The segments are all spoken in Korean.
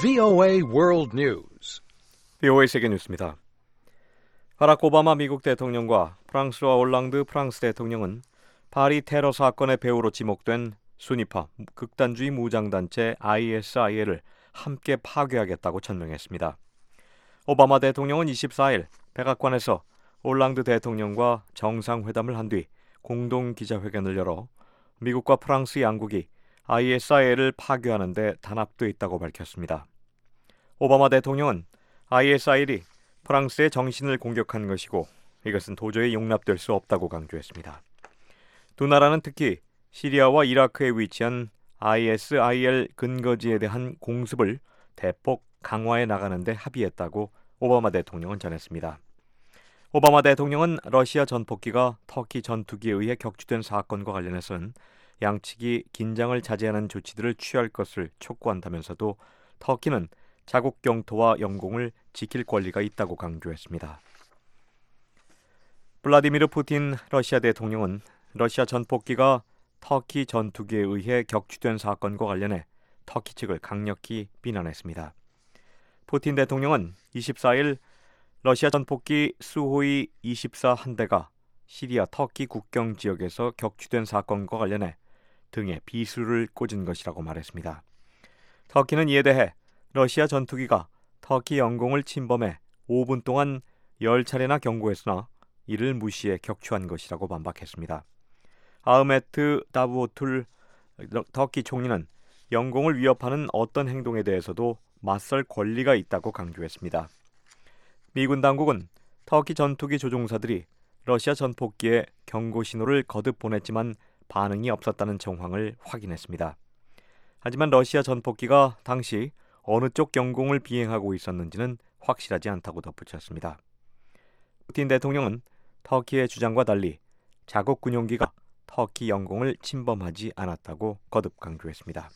VOA World News. VOA 세계 뉴스입니다. 바락 오바마 미국 대통령과 프랑스와 올랑드 프랑스 대통령은 파리 테러 사건의 배후로 지목된 순위파 극단주의 무장단체 ISIL을 함께 파괴하겠다고 천명했습니다. 오바마 대통령은 24일 백악관에서 올랑드 대통령과 정상회담을 한 뒤 공동 기자회견을 열어 미국과 프랑스 양국이 ISIL을 파괴하는 데 단합돼 있다고 밝혔습니다. 오바마 대통령은 ISIL이 프랑스의 정신을 공격한 것이고 이것은 도저히 용납될 수 없다고 강조했습니다. 두 나라는 특히 시리아와 이라크에 위치한 ISIL 근거지에 대한 공습을 대폭 강화해 나가는 데 합의했다고 오바마 대통령은 전했습니다. 오바마 대통령은 러시아 전폭기가 터키 전투기에 의해 격추된 사건과 관련해서는 양측이 긴장을 자제하는 조치들을 취할 것을 촉구한다면서도 터키는 자국 영토와 영공을 지킬 권리가 있다고 강조했습니다. 블라디미르 푸틴 러시아 대통령은 러시아 전폭기가 터키 전투기에 의해 격추된 사건과 관련해 터키 측을 강력히 비난했습니다. 푸틴 대통령은 24일 러시아 전폭기 수호이 24 한 대가 시리아 터키 국경 지역에서 격추된 사건과 관련해 등에 비수를 꽂은 것이라고 말했습니다. 터키는 이에 대해 러시아 전투기가 터키 영공을 침범해 5분 동안 10차례나 경고했으나 이를 무시해 격추한 것이라고 반박했습니다. 아흐메트 다부오툴 터키 총리는 영공을 위협하는 어떤 행동에 대해서도 맞설 권리가 있다고 강조했습니다. 미군 당국은 터키 전투기 조종사들이 러시아 전폭기에 경고 신호를 거듭 보냈지만 반응이 없었다는 정황을 확인했습니다. 하지만 러시아 전폭기가 당시 어느 쪽 영공을 비행하고 있었는지는 확실하지 않다고 덧붙였습니다. 푸틴 대통령은 터키의 주장과 달리 자국 군용기가 터키 영공을 침범하지 않았다고 거듭 강조했습니다.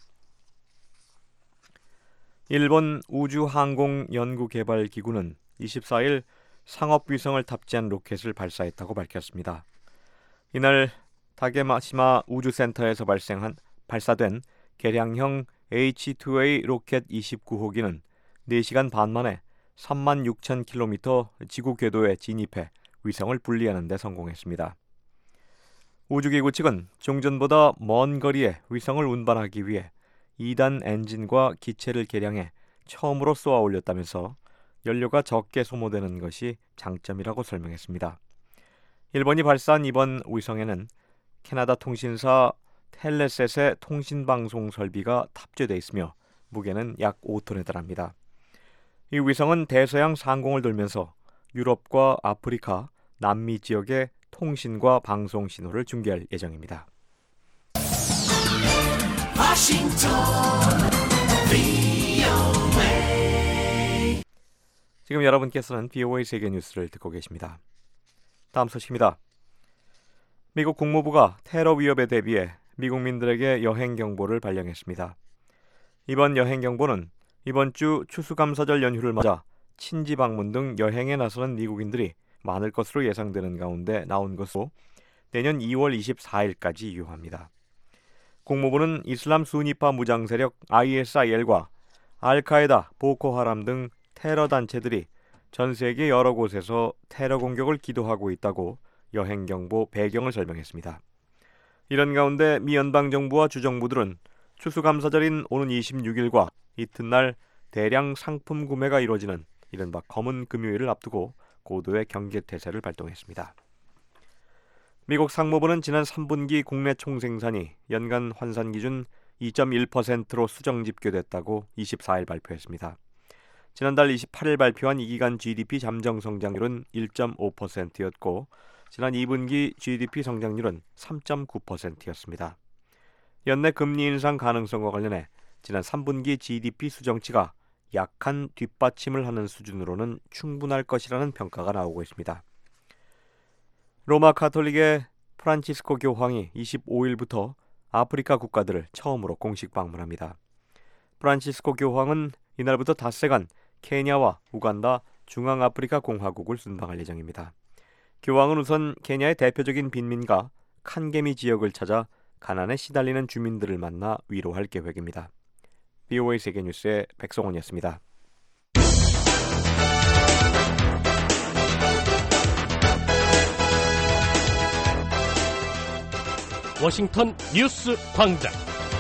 일본 우주항공연구개발기구는 24일 상업위성을 탑재한 로켓을 발사했다고 밝혔습니다. 이날 다게마시마 우주센터에서 발사된 개량형 H2A 로켓 29호기는 4시간 반 만에 36,000km 지구 궤도에 진입해 위성을 분리하는 데 성공했습니다. 우주기구 측은 종전보다 먼 거리에 위성을 운반하기 위해 2단 엔진과 기체를 개량해 처음으로 쏘아 올렸다면서 연료가 적게 소모되는 것이 장점이라고 설명했습니다. 일본이 발사한 이번 위성에는 캐나다 통신사 텔레셋의 통신방송 설비가 탑재되어 있으며 무게는 약 5톤에 달합니다. 이 위성은 대서양 상공을 돌면서 유럽과 아프리카, 남미 지역의 통신과 방송 신호를 중계할 예정입니다. 지금 여러분께서는 VOA 세계 뉴스를 듣고 계십니다. 다음 소식입니다. 미국 국무부가 테러 위협에 대비해 미국민들에게 여행 경보를 발령했습니다. 이번 여행 경보는 이번 주 추수감사절 연휴를 맞아 친지 방문 등 여행에 나서는 미국인들이 많을 것으로 예상되는 가운데 나온 것으로 내년 2월 24일까지 유효합니다. 국무부는 이슬람 수니파 무장세력 ISIL과 알카에다, 보코하람 등 테러 단체들이 전 세계 여러 곳에서 테러 공격을 기도하고 있다고 여행 경보 배경을 설명했습니다. 이런 가운데 미 연방정부와 주정부들은 추수감사절인 오는 26일과 이튿날 대량 상품 구매가 이루어지는 이른바 검은 금요일을 앞두고 고도의 경계태세를 발동했습니다. 미국 상무부는 지난 3분기 국내 총생산이 연간 환산 기준 2.1%로 수정 집계됐다고 24일 발표했습니다. 지난달 28일 발표한 이 기간 GDP 잠정 성장률은 1.5%였고 지난 2분기 GDP 성장률은 3.9%였습니다. 연내 금리 인상 가능성과 관련해 지난 3분기 GDP 수정치가 약한 뒷받침을 하는 수준으로는 충분할 것이라는 평가가 나오고 있습니다. 로마 가톨릭의 프란치스코 교황이 25일부터 아프리카 국가들을 처음으로 공식 방문합니다. 프란치스코 교황은 이날부터 닷새간 케냐와 우간다, 중앙아프리카 공화국을 순방할 예정입니다. 교황은 우선 케냐의 대표적인 빈민가 칸게미 지역을 찾아 가난에 시달리는 주민들을 만나 위로할 계획입니다. VOA 세계뉴스의 백성원이었습니다. 워싱턴 뉴스 광장.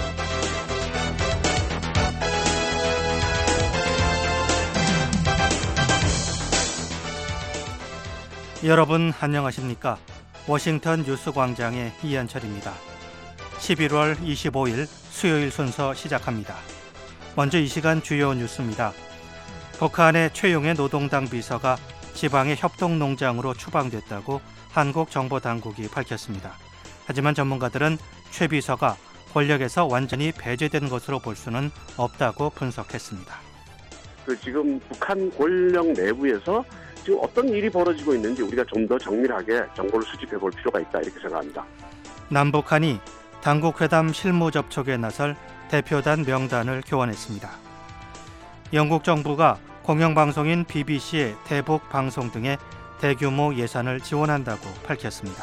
여러분 안녕하십니까? 워싱턴 뉴스 광장의 이현철입니다. 11월 25일 수요일 순서 시작합니다. 먼저 이 시간 주요 뉴스입니다. 북한의 최용해 노동당 비서가 지방의 협동농장으로 추방됐다고 한국 정보당국이 밝혔습니다. 하지만 전문가들은 최 비서가 권력에서 완전히 배제된 것으로 볼 수는 없다고 분석했습니다. 지금 북한 권력 내부에서 지금 어떤 일이 벌어지고 있는지 우리가 좀 더 정밀하게 정보를 수집해 볼 필요가 있다, 이렇게 생각합니다. 남북한이 당국회담 실무 접촉에 나설 대표단 명단을 교환했습니다. 영국 정부가 공영방송인 BBC의 대북 방송 등에 대규모 예산을 지원한다고 밝혔습니다.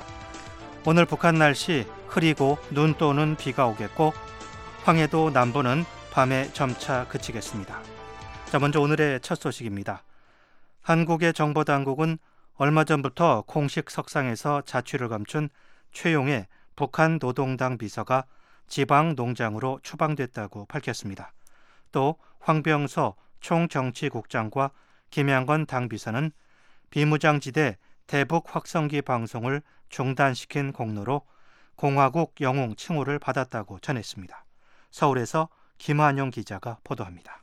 오늘 북한 날씨 흐리고 눈 또는 비가 오겠고 황해도 남부는 밤에 점차 그치겠습니다. 자, 먼저 오늘의 첫 소식입니다. 한국의 정보당국은 얼마 전부터 공식 석상에서 자취를 감춘 최용해 북한 노동당 비서가 지방 농장으로 추방됐다고 밝혔습니다. 또 황병서 총정치국장과 김양건 당비서는 비무장지대 대북 확성기 방송을 중단시킨 공로로 공화국 영웅 칭호를 받았다고 전했습니다. 서울에서 김한용 기자가 보도합니다.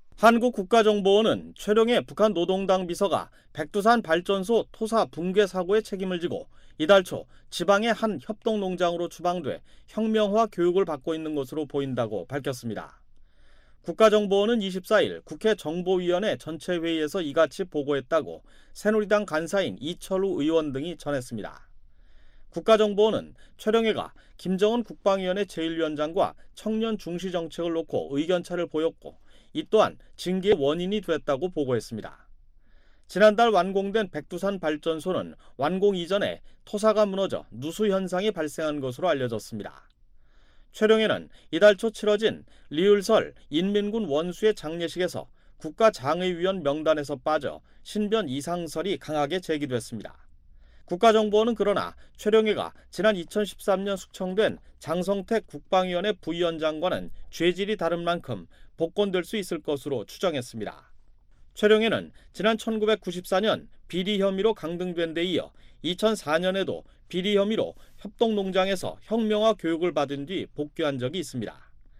한국국가정보원은 최룡해 북한 노동당 비서가 백두산 발전소 토사 붕괴 사고의 책임을 지고 이달 초 지방의 한 협동농장으로 추방돼 혁명화 교육을 받고 있는 것으로 보인다고 밝혔습니다. 국가정보원은 24일 국회 정보위원회 전체회의에서 이같이 보고했다고 새누리당 간사인 이철우 의원 등이 전했습니다. 국가정보원은 최룡해가 김정은 국방위원회 제1위원장과 청년 중시 정책을 놓고 의견차를 보였고 이 또한 징계의 원인이 됐다고 보고했습니다. 지난달 완공된 백두산 발전소는 완공 이전에 토사가 무너져 누수 현상이 발생한 것으로 알려졌습니다. 최룡해는 이달 초 치러진 리을설 인민군 원수의 장례식에서 국가장의위원 명단에서 빠져 신변 이상설이 강하게 제기됐습니다. 국가정보원은 그러나 최룡해가 지난 2013년 숙청된 장성택 국방위원회 부위원장과는 죄질이 다른 만큼 복권될 수 있을 것으로 추정했습니다. 최룡해는 지난 1994년 비리 혐의로 강등된 데 이어 2004년에도 비리 혐의로 협동농장에서 혁명화 교육을 받은 뒤 복귀한 적이 있습니다.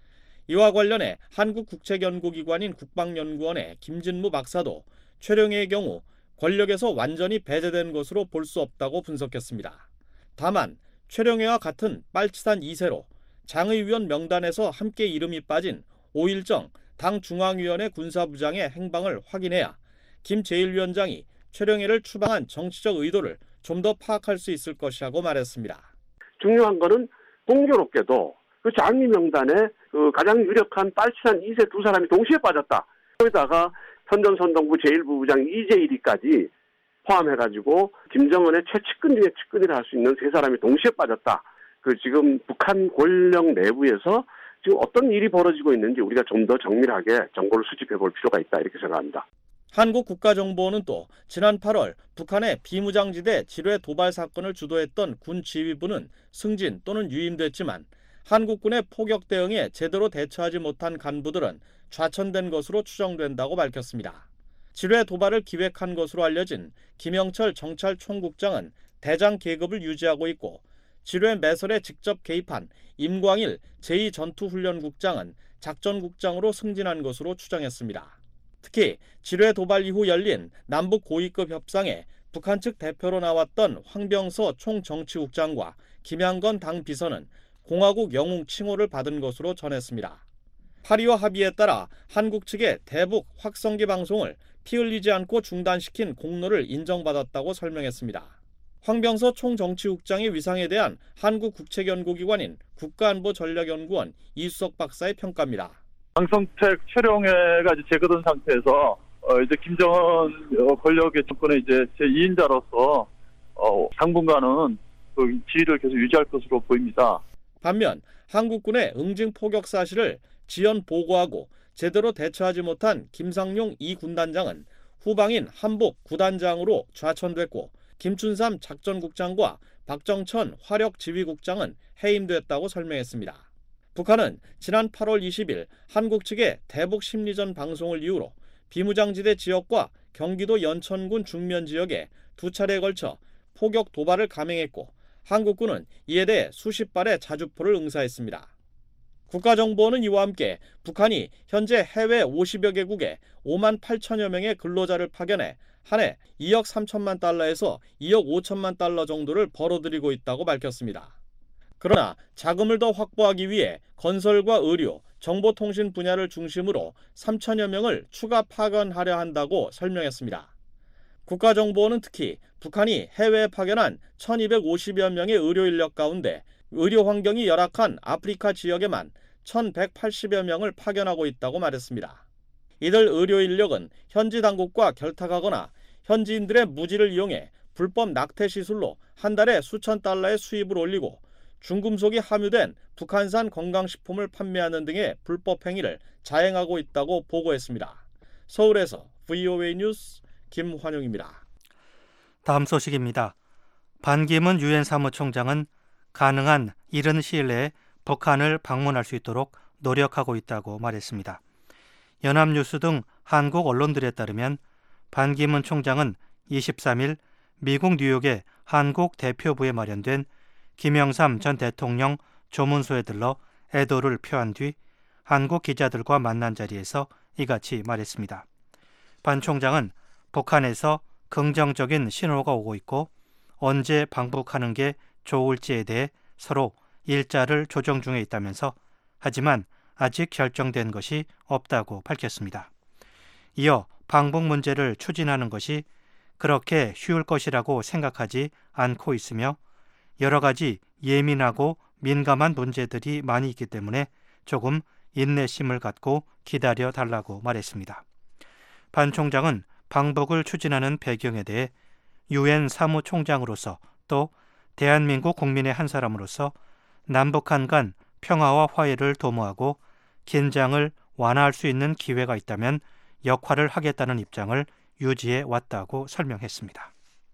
이와 관련해 한국국책연구기관인 국방연구원의 김진무 박사도 최룡해의 경우 권력에서 완전히 배제된 것으로 볼 수 없다고 분석했습니다. 다만 최룡해와 같은 빨치산 2세로 장의위원 명단에서 함께 이름이 빠진 오일정 당 중앙위원회 군사부장의 행방을 확인해야 김 제1위원장이 최룡해를 추방한 정치적 의도를 좀 더 파악할 수 있을 것이라고 말했습니다. 중요한 거는 공교롭게도 그 장의 명단에 가장 유력한 빨치산 2세 두 사람이 동시에 빠졌다. 거기다가 선전선동부 제1부부장 이재일이까지 포함해가지고 김정은의 최측근 중에 측근이라 할 수 있는 세 사람이 동시에 빠졌다. 지금 북한 권력 내부에서 지금 어떤 일이 벌어지고 있는지 우리가 좀 더 정밀하게 정보를 수집해 볼 필요가 있다, 이렇게 생각합니다. 한국국가정보원은 또 지난 8월 북한의 비무장지대 지뢰 도발 사건을 주도했던 군 지휘부는 승진 또는 유임됐지만 한국군의 포격 대응에 제대로 대처하지 못한 간부들은 좌천된 것으로 추정된다고 밝혔습니다. 지뢰 도발을 기획한 것으로 알려진 김영철 정찰총국장은 대장 계급을 유지하고 있고 지뢰 매설에 직접 개입한 임광일 제2전투훈련국장은 작전국장으로 승진한 것으로 추정했습니다. 특히 지뢰 도발 이후 열린 남북 고위급 협상에 북한 측 대표로 나왔던 황병서 총정치국장과 김양건 당 비서는 공화국 영웅 칭호를 받은 것으로 전했습니다. 파리와 합의에 따라 한국 측의 대북 확성기 방송을 피 흘리지 않고 중단시킨 공로를 인정받았다고 설명했습니다. 황병서 총정치국장의 위상에 대한 한국국책연구기관인 국가안보전략연구원 이수석 박사의 평가입니다. 장성택 최룡해가 이제 제거된 상태에서 이제 김정은 권력의 정권의 이제 제2인자로서 당분간은 그 지위를 계속 유지할 것으로 보입니다. 반면 한국군의 응징 포격 사실을 지연 보고하고 제대로 대처하지 못한 김상용 2군단장은 후방인 한복 9단장으로 좌천됐고 김춘삼 작전국장과 박정천 화력지휘국장은 해임됐다고 설명했습니다. 북한은 지난 8월 20일 한국 측의 대북 심리전 방송을 이유로 비무장지대 지역과 경기도 연천군 중면 지역에 2차례에 걸쳐 포격 도발을 감행했고 한국군은 이에 대해 수십 발의 자주포를 응사했습니다. 국가정보원은 이와 함께 북한이 현재 해외 50여 개국에 5만 8천여 명의 근로자를 파견해 한 해 2억 3천만 달러에서 2억 5천만 달러 정도를 벌어들이고 있다고 밝혔습니다. 그러나 자금을 더 확보하기 위해 건설과 의료, 정보통신 분야를 중심으로 3천여 명을 추가 파견하려 한다고 설명했습니다. 국가정보원은 특히 북한이 해외에 파견한 1250여 명의 의료 인력 가운데 의료 환경이 열악한 아프리카 지역에만 1180여 명을 파견하고 있다고 말했습니다. 이들 의료 인력은 현지 당국과 결탁하거나 현지인들의 무지를 이용해 불법 낙태 시술로 한 달에 수천 달러의 수입을 올리고 중금속이 함유된 북한산 건강식품을 판매하는 등의 불법 행위를 자행하고 있다고 보고했습니다. 서울에서 VOA 뉴스 김환용입니다. 다음 소식입니다. 반기문 유엔 사무총장은 가능한 이른 시일 내에 북한을 방문할 수 있도록 노력하고 있다고 말했습니다. 연합뉴스 등 한국 언론들에 따르면 반기문 총장은 23일 미국 뉴욕의 한국 대표부에 마련된 김영삼 전 대통령 조문소에 들러 애도를 표한 뒤 한국 기자들과 만난 자리에서 이같이 말했습니다. 반 총장은 북한에서 긍정적인 신호가 오고 있고 언제 방북하는 게 좋을지에 대해 서로 일자를 조정 중에 있다면서 하지만 아직 결정된 것이 없다고 밝혔습니다. 이어 방북 문제를 추진하는 것이 그렇게 쉬울 것이라고 생각하지 않고 있으며 여러 가지 예민하고 민감한 문제들이 많이 있기 때문에 조금 인내심을 갖고 기다려 달라고 말했습니다. 반 총장은 방북을 추진하는 배경에 대해 유엔 사무총장으로서 또 대한민국 국민의 한 사람으로서 남북한 간 평화와 화해를 도모하고 긴장을 완화할 수 있는 기회가 있다면 역할을 하겠다는 입장을 유지해 왔다고 설명했습니다.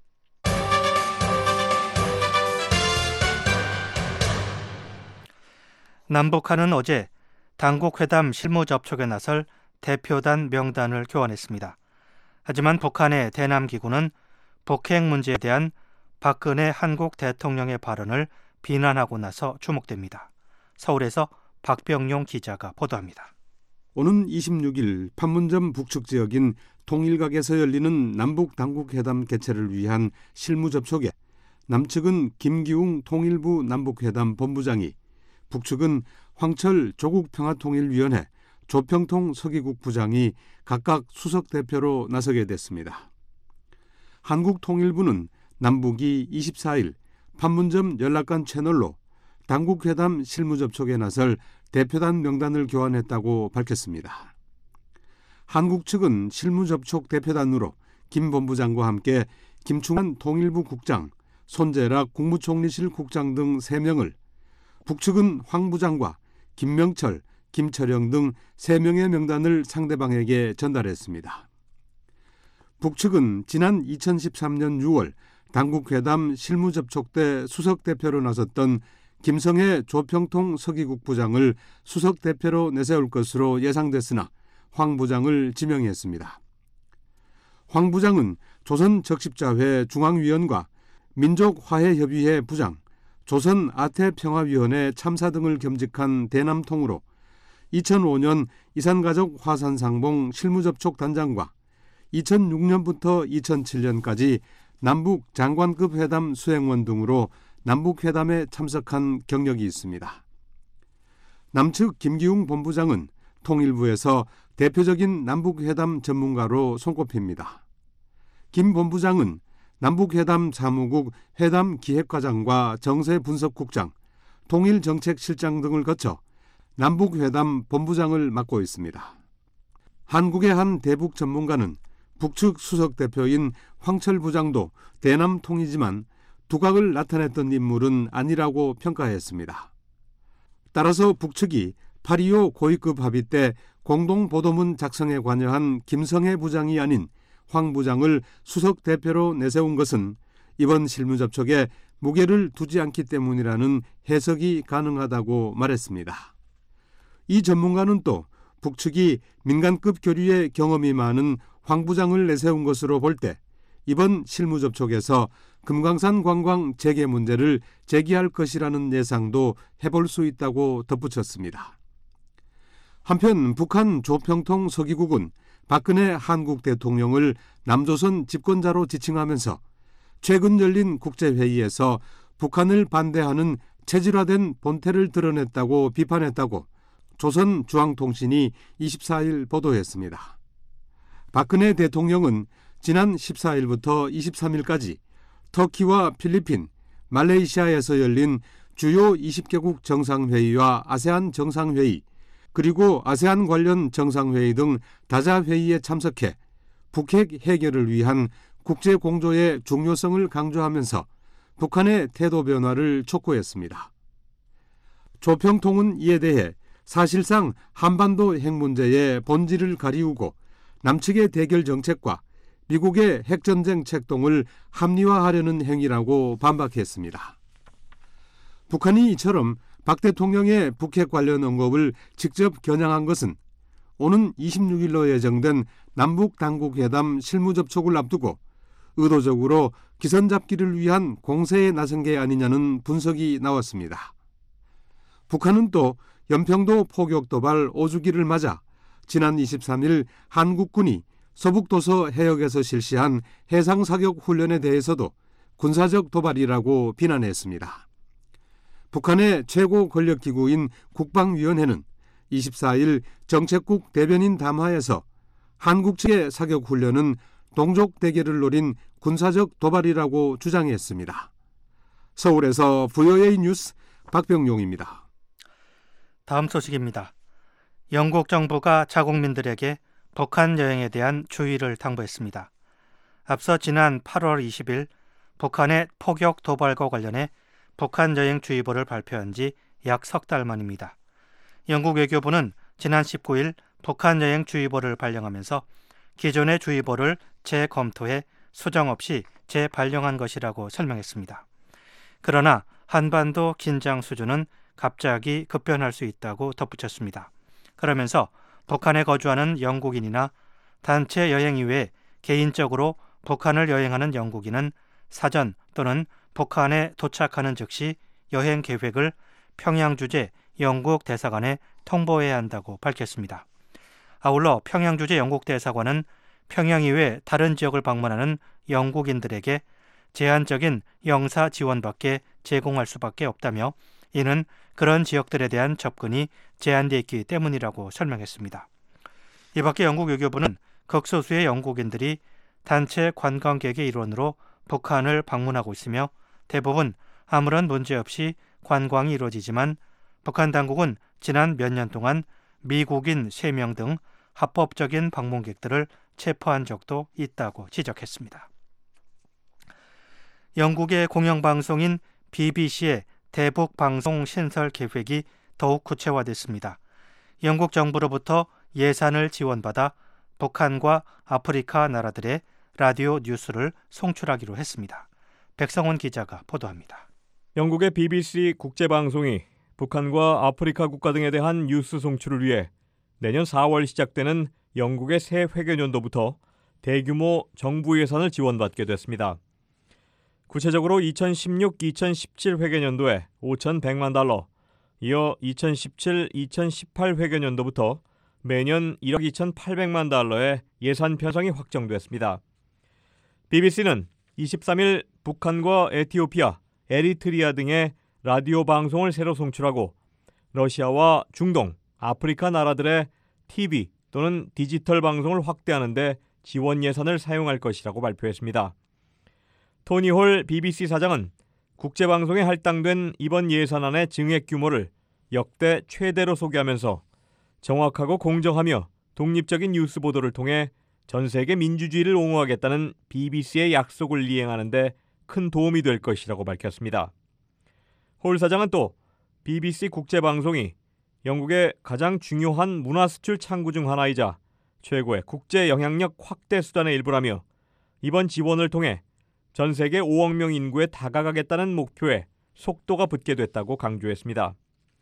남북한은 어제 당국회담 실무 접촉에 나설 대표단 명단을 교환했습니다. 하지만 북한의 대남기구는 북핵 문제에 대한 박근혜 한국 대통령의 발언을 비난하고 나서 주목됩니다. 서울에서 박병용 기자가 보도합니다. 오는 26일 판문점 북측 지역인 통일각에서 열리는 남북당국회담 개최를 위한 실무 접촉에 남측은 김기웅 통일부 남북회담 본부장이, 북측은 황철 조국평화통일위원회 조평통 서기국 부장이 각각 수석대표로 나서게 됐습니다. 한국통일부는 남북이 24일 판문점 연락관 채널로 당국회담 실무 접촉에 나설 대표단 명단을 교환했다고 밝혔습니다. 한국 측은 실무 접촉 대표단으로 김 본부장과 함께 김충한 통일부 국장, 손재락 국무총리실 국장 등 3명을, 북측은 황 부장과 김명철, 김철영 등 3명의 명단을 상대방에게 전달했습니다. 북측은 지난 2013년 6월 당국회담 실무 접촉 때 수석대표로 나섰던 김성애 조평통 서기국 부장을 수석대표로 내세울 것으로 예상됐으나 황 부장을 지명했습니다. 황 부장은 조선적십자회 중앙위원과 민족화해협의회 부장, 조선아태평화위원회 참사 등을 겸직한 대남통으로 2005년 이산가족 화산상봉 실무접촉 단장과 2006년부터 2007년까지 남북 장관급 회담 수행원 등으로 남북회담에 참석한 경력이 있습니다. 남측 김기웅 본부장은 통일부에서 대표적인 남북회담 전문가로 손꼽힙니다. 김 본부장은 남북회담 사무국 회담기획과장과 정세분석국장, 통일정책실장 등을 거쳐 남북회담 본부장을 맡고 있습니다. 한국의 한 대북 전문가는 북측 수석대표인 황철 부장도 대남통이지만 두각을 나타냈던 인물은 아니라고 평가했습니다. 따라서 북측이 8.25 고위급 합의 때 공동보도문 작성에 관여한 김성해 부장이 아닌 황 부장을 수석 대표로 내세운 것은 이번 실무 접촉에 무게를 두지 않기 때문이라는 해석이 가능하다고 말했습니다. 이 전문가는 또 북측이 민간급 교류에 경험이 많은 황 부장을 내세운 것으로 볼 때 이번 실무 접촉에서 금강산 관광 재개 문제를 제기할 것이라는 예상도 해볼 수 있다고 덧붙였습니다. 한편 북한 조평통 서기국은 박근혜 한국 대통령을 남조선 집권자로 지칭하면서 최근 열린 국제회의에서 북한을 반대하는 체질화된 본태를 드러냈다고 비판했다고 조선중앙통신이 24일 보도했습니다. 박근혜 대통령은 지난 14일부터 23일까지 터키와 필리핀, 말레이시아에서 열린 주요 20개국 정상회의와 아세안 정상회의, 그리고 아세안 관련 정상회의 등 다자회의에 참석해 북핵 해결을 위한 국제공조의 중요성을 강조하면서 북한의 태도 변화를 촉구했습니다. 조평통은 이에 대해 사실상 한반도 핵 문제의 본질을 가리우고 남측의 대결 정책과 미국의 핵전쟁 책동을 합리화하려는 행위라고 반박했습니다. 북한이 이처럼 박 대통령의 북핵 관련 언급을 직접 겨냥한 것은 오는 26일로 예정된 남북당국회담 실무 접촉을 앞두고 의도적으로 기선잡기를 위한 공세에 나선 게 아니냐는 분석이 나왔습니다. 북한은 또 연평도 포격 도발 5주기를 맞아 지난 23일 한국군이 서북도서 해역에서 실시한 해상사격 훈련에 대해서도 군사적 도발이라고 비난했습니다. 북한의 최고 권력기구인 국방위원회는 24일 정책국 대변인 담화에서 한국 측의 사격 훈련은 동족 대결을 노린 군사적 도발이라고 주장했습니다. 서울에서 VOA 뉴스 박병용입니다. 다음 소식입니다. 영국 정부가 자국민들에게 북한 여행에 대한 주의를 당부했습니다. 앞서 지난 8월 20일 북한의 포격 도발과 관련해 북한 여행 주의보를 발표한 지 약 석 달 만입니다. 영국 외교부는 지난 19일 북한 여행 주의보를 발령하면서 기존의 주의보를 재검토해 수정 없이 재발령한 것이라고 설명했습니다. 그러나 한반도 긴장 수준은 갑자기 급변할 수 있다고 덧붙였습니다. 그러면서 북한에 거주하는 영국인이나 단체 여행 이외에 개인적으로 북한을 여행하는 영국인은 사전 또는 북한에 도착하는 즉시 여행 계획을 평양 주재 영국 대사관에 통보해야 한다고 밝혔습니다. 아울러 평양 주재 영국 대사관은 평양 이외 다른 지역을 방문하는 영국인들에게 제한적인 영사 지원밖에 제공할 수밖에 없다며 이는 그런 지역들에 대한 접근이 제한되어 있기 때문이라고 설명했습니다. 이 밖에 영국 외교부는 극소수의 영국인들이 단체 관광객의 일원으로 북한을 방문하고 있으며 대부분 아무런 문제 없이 관광이 이루어지지만 북한 당국은 지난 몇 년 동안 미국인 3명 등 합법적인 방문객들을 체포한 적도 있다고 지적했습니다. 영국의 공영방송인 BBC의 대북 방송 신설 계획이 더욱 구체화됐습니다. 영국 정부로부터 예산을 지원받아 북한과 아프리카 나라들의 라디오 뉴스를 송출하기로 했습니다. 백성원 기자가 보도합니다. 영국의 BBC 국제방송이 북한과 아프리카 국가 등에 대한 뉴스 송출을 위해 내년 4월 시작되는 영국의 새 회계연도부터 대규모 정부 예산을 지원받게 됐습니다. 구체적으로 2016-2017 회계연도에 5,100만 달러, 이어 2017-2018 회계연도부터 매년 1억 2,800만 달러의 예산 편성이 확정됐습니다. BBC는 23일 북한과 에티오피아, 에리트리아 등의 라디오 방송을 새로 송출하고 러시아와 중동, 아프리카 나라들의 TV 또는 디지털 방송을 확대하는 데 지원 예산을 사용할 것이라고 발표했습니다. 토니 홀 BBC 사장은 국제방송에 할당된 이번 예산안의 증액 규모를 역대 최대로 소개하면서 정확하고 공정하며 독립적인 뉴스 보도를 통해 전 세계 민주주의를 옹호하겠다는 BBC의 약속을 이행하는 데 큰 도움이 될 것이라고 밝혔습니다. 홀 사장은 또 BBC 국제방송이 영국의 가장 중요한 문화 수출 창구 중 하나이자 최고의 국제 영향력 확대 수단의 일부라며 이번 지원을 통해 전 세계 5억 명 인구에 다가가겠다는 목표에 속도가 붙게 됐다고 강조했습니다.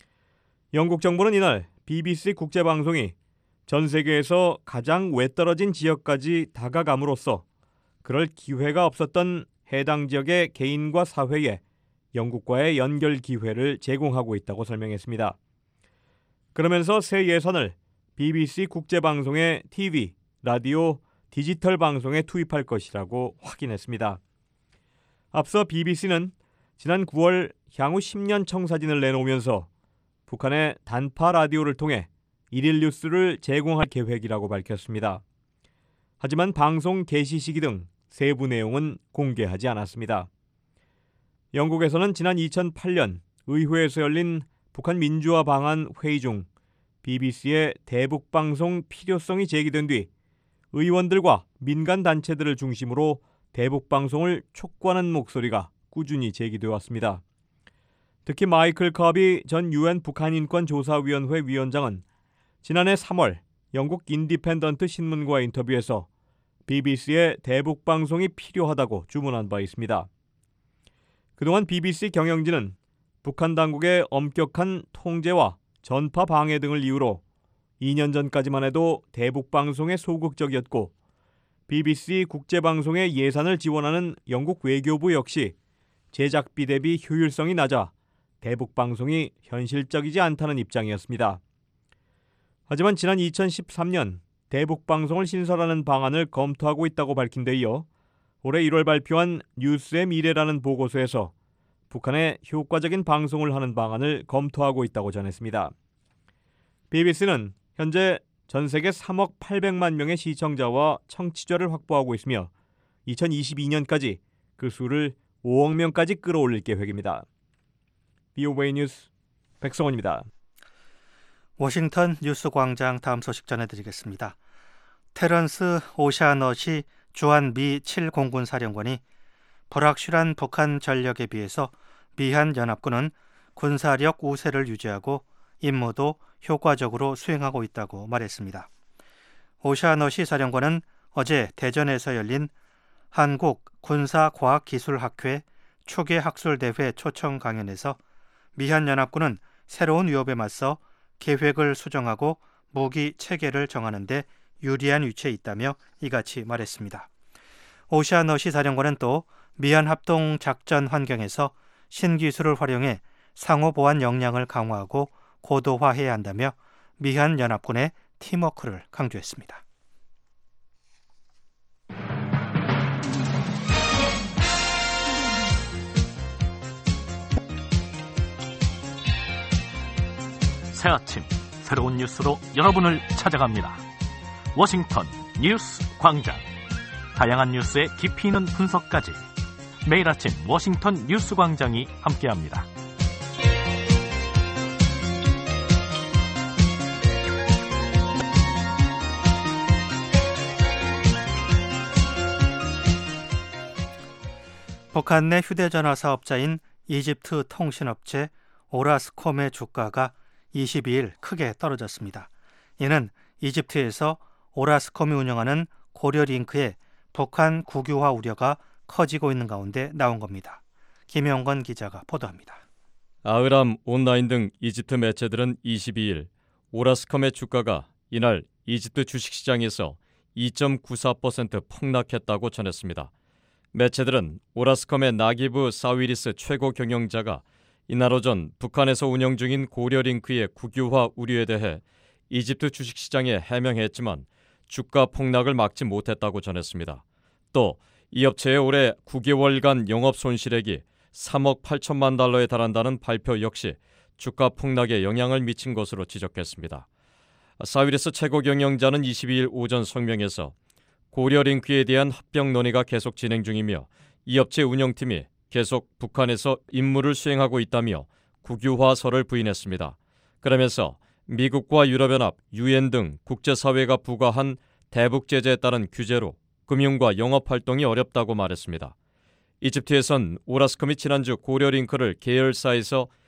영국 정부는 이날 BBC 국제방송이 전 세계에서 가장 외떨어진 지역까지 다가감으로써 그럴 기회가 없었던 해당 지역의 개인과 사회에 영국과의 연결 기회를 제공하고 있다고 설명했습니다. 그러면서 새 예산을 BBC 국제방송의 TV, 라디오, 디지털 방송에 투입할 것이라고 확인했습니다. 앞서 BBC는 지난 9월 향후 10년 청사진을 내놓으면서 북한의 단파 라디오를 통해 일일 뉴스를 제공할 계획이라고 밝혔습니다. 하지만 방송 개시 시기 등 세부 내용은 공개하지 않았습니다. 영국에서는 지난 2008년 의회에서 열린 북한 민주화 방안 회의 중 BBC의 대북방송 필요성이 제기된 뒤 의원들과 민간 단체들을 중심으로 대북방송을 촉구하는 목소리가 꾸준히 제기되어 왔습니다. 특히 마이클 커비 전 UN 북한인권조사위원회 위원장은 지난해 3월 영국 인디펜던트 신문과 인터뷰에서 BBC의 대북방송이 필요하다고 주문한 바 있습니다. 그동안 BBC 경영진은 북한 당국의 엄격한 통제와 전파 방해 등을 이유로 2년 전까지만 해도 대북방송에 소극적이었고 BBC 국제방송의 예산을 지원하는 영국 외교부 역시 제작비 대비 효율성이 낮아 대북방송이 현실적이지 않다는 입장이었습니다. 하지만 지난 2013년 대북방송을 신설하는 방안을 검토하고 있다고 밝힌 데 이어 올해 1월 발표한 뉴스의 미래라는 보고서에서 북한의 효과적인 방송을 하는 방안을 검토하고 있다고 전했습니다. BBC는 현재 전 세계 3억 800만 명의 시청자와 청취자를 확보하고 있으며 2022년까지 그 수를 5억 명까지 끌어올릴 계획입니다. VOA 뉴스 백성원입니다. 워싱턴 뉴스광장 다음 소식 전해드리겠습니다. 테런스 오샤너시 주한 미 7공군 사령관이 불확실한 북한 전력에 비해서 미한 연합군은 군사력 우세를 유지하고 임무도 효과적으로 수행하고 있다고 말했습니다. 오샤너시 사령관은 어제 대전에서 열린 한국 군사과학기술학회 초계학술대회 초청 강연에서 미한 연합군은 새로운 위협에 맞서 계획을 수정하고 무기 체계를 정하는 데 유리한 위치에 있다며 이같이 말했습니다. 오샤너시 사령관은 또 미한 합동 작전 환경에서 신기술을 활용해 상호 보안 역량을 강화하고 고도화해야 한다며 미한 연합군의 팀워크를 강조했습니다. 새 아침 새로운 뉴스로 여러분을 찾아갑니다. 워싱턴 뉴스 광장. 다양한 뉴스의 깊이 있는 분석까지 매일 아침 워싱턴 뉴스 광장이 함께합니다. 북한 내 휴대전화 사업자인 이집트 통신업체 오라스콤의 주가가 22일 크게 떨어졌습니다. 이는 이집트에서 오라스콤이 운영하는 고려링크의 북한 국유화 우려가 커지고 있는 가운데 나온 겁니다. 김영건 기자가 보도합니다. 아흐람 온라인 등 이집트 매체들은 22일 오라스콤의 주가가 이날 이집트 주식시장에서 2.94% 폭락했다고 전했습니다. 매체들은 오라스콤의 나기브 사위리스 최고 경영자가 이날 오전 북한에서 운영 중인 고려링크의 국유화 우려에 대해 이집트 주식시장에 해명했지만 주가 폭락을 막지 못했다고 전했습니다. 또 이 업체의 올해 9개월간 영업 손실액이 3억 8천만 달러에 달한다는 발표 역시 주가 폭락에 영향을 미친 것으로 지적했습니다. 사위리스 최고 경영자는 22일 오전 성명에서 고려링크에 대한 합병 논의가 계속 진행 중이며 이 업체 운영팀이 계속 북한에서 임무를 수행하고 있다며 국유화설을 부인했습니다. 그러면서 미국과 유럽연합, UN 등 국제사회가 부과한 대북 제재에 따른 규제로 금융과 영업활동이 어렵다고 말했습니다. 이집트에선 오라스콤이 지난주 고려링크를 계열사에서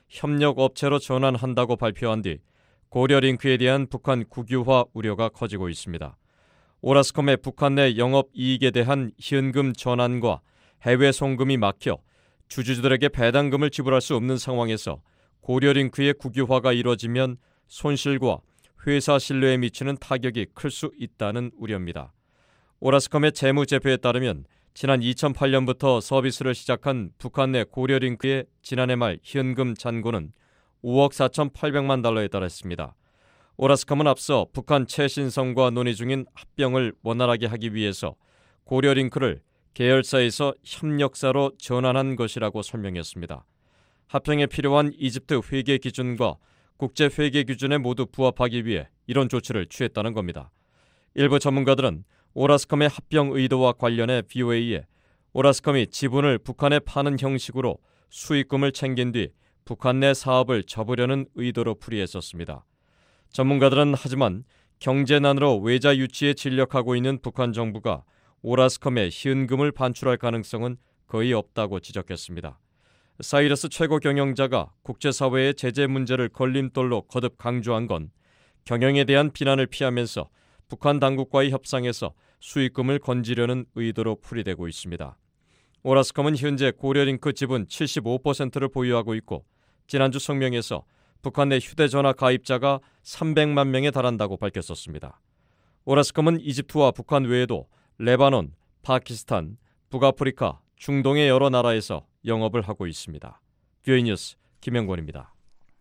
협력 업체로 전환한다고 발표한 뒤 고려링크에 대한 북한 국유화 우려가 커지고 있습니다. 오라스컴의 북한 내 영업 이익에 대한 현금 전환과 해외 송금이 막혀 주주들에게 배당금을 지불할 수 없는 상황에서 고려링크의 국유화가 이뤄지면 손실과 회사 신뢰에 미치는 타격이 클 수 있다는 우려입니다. 오라스컴의 재무제표에 따르면 지난 2008년부터 서비스를 시작한 북한 내 고려링크의 지난해 말 현금 잔고는 5억 4,800만 달러에 달했습니다. 오라스컴은 앞서 북한 최신성과 논의 중인 합병을 원활하게 하기 위해서 고려링크를 계열사에서 협력사로 전환한 것이라고 설명했습니다. 합병에 필요한 이집트 회계 기준과 국제 회계 기준에 모두 부합하기 위해 이런 조치를 취했다는 겁니다. 일부 전문가들은 오라스컴의 합병 의도와 관련해 VOA에 오라스컴이 지분을 북한에 파는 형식으로 수익금을 챙긴 뒤 북한 내 사업을 접으려는 의도로 풀이했었습니다. 전문가들은 하지만 경제난으로 외자 유치에 진력하고 있는 북한 정부가 오라스컴에 현금을 반출할 가능성은 거의 없다고 지적했습니다. 사이러스 최고 경영자가 국제사회의 제재 문제를 걸림돌로 거듭 강조한 건 경영에 대한 비난을 피하면서 북한 당국과의 협상에서 수익금을 건지려는 의도로 풀이되고 있습니다. 오라스컴은 현재 고려링크 지분 75%를 보유하고 있고 지난주 성명에서 북한 내 휴대전화 가입자가 300만 명에 달한다고 밝혔었습니다. 오라스컴은 이집트와 북한 외에도 레바논, 파키스탄, 북아프리카, 중동의 여러 나라에서 영업을 하고 있습니다. VOA 뉴스 김영권입니다.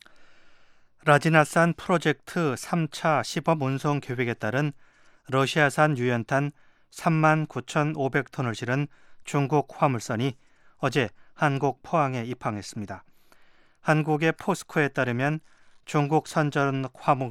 라지나산 프로젝트 3차 시범 운송 계획에 따른 러시아산 유연탄 39,500톤을 실은 중국 화물선이 어제 한국 포항에 입항했습니다. 한국의 포스코에 따르면 중국 선적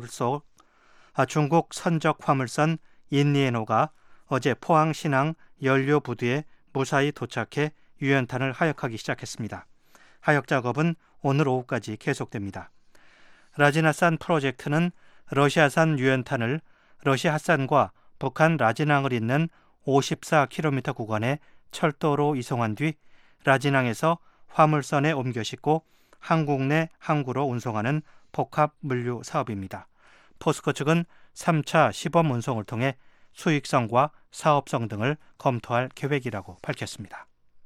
화물선 인리에노가 어제 포항 신항 연료 부두에 무사히 도착해 유연탄을 하역하기 시작했습니다. 하역 작업은 오늘 오후까지 계속됩니다. 라지나산 프로젝트는 러시아산 유연탄을 러시아산과 북한 라진항을 잇는 54km 구간에 철도로 이송한 뒤 라진항에서 화물선에 옮겨 싣고 한국 내 항구로 운송하는 복합 물류 사업입니다. 포스코 측은 3차 시범 운송을 통해 수익성과 사업성 등을 검토할 계획이라고 밝혔습니다.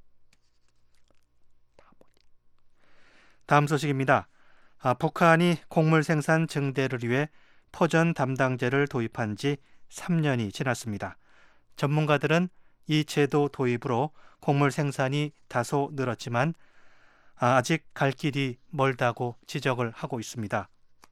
다음 소식입니다. 북한이 곡물 생산 증대를 위해 포전 담당제를 도입한 지 3년이 지났습니다. 전문가들은 이 제도 도입으로 곡물 생산이 다소 늘었지만 아직 갈 길이 멀다고 지적을 하고 있습니다.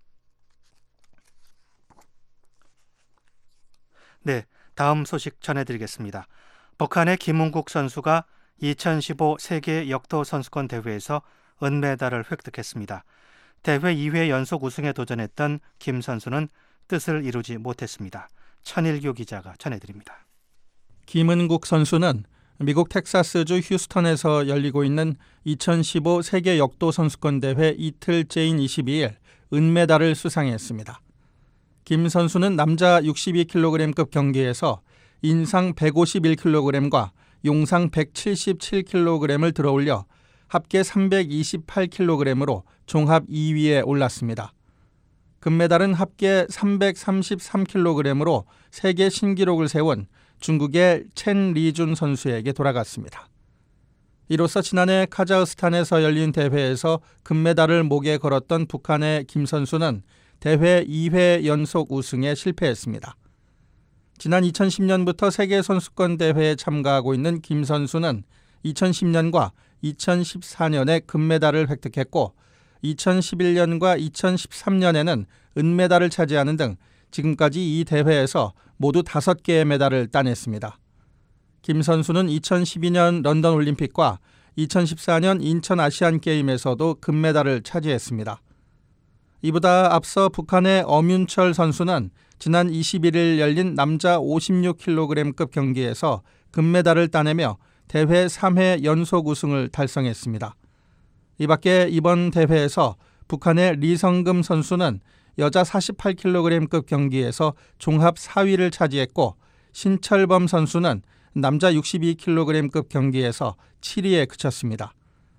네, 다음 소식 전해드리겠습니다. 북한의 김은국 선수가 2015 세계 역도 선수권 대회에서 은메달을 획득했습니다. 대회 2회 연속 우승에 도전했던 김 선수는 뜻을 이루지 못했습니다. 천일교 기자가 전해드립니다. 김은국 선수는 미국 텍사스주 휴스턴에서 열리고 있는 2015 세계 역도 선수권 대회 이틀째인 22일 은메달을 수상했습니다. 김 선수는 남자 62kg급 경기에서 인상 151kg과 용상 177kg을 들어올려 합계 328kg으로 종합 2위에 올랐습니다. 금메달은 합계 333kg으로 세계 신기록을 세운 중국의 첸 리준 선수에게 돌아갔습니다. 이로써 지난해 카자흐스탄에서 열린 대회에서 금메달을 목에 걸었던 북한의 김 선수는 대회 2회 연속 우승에 실패했습니다. 지난 2010년부터 세계선수권 대회에 참가하고 있는 김 선수는 2010년과 2014년에 금메달을 획득했고 2011년과 2013년에는 은메달을 차지하는 등 지금까지 이 대회에서 모두 5개의 메달을 따냈습니다. 김 선수는 2012년 런던 올림픽과 2014년 인천 아시안게임에서도 금메달을 차지했습니다. 이보다 앞서 북한의 엄윤철 선수는 지난 21일 열린 남자 56kg급 경기에서 금메달을 따내며 대회 3회 연속 우승을 달성했습니다. 이 밖에 이번 대회에서 북한의 리성금 선수는 여자 48kg급 경기에서 종합 4위를 차지했고 신철범 선수는 남자 62kg급 경기에서 7위에 그쳤습니다.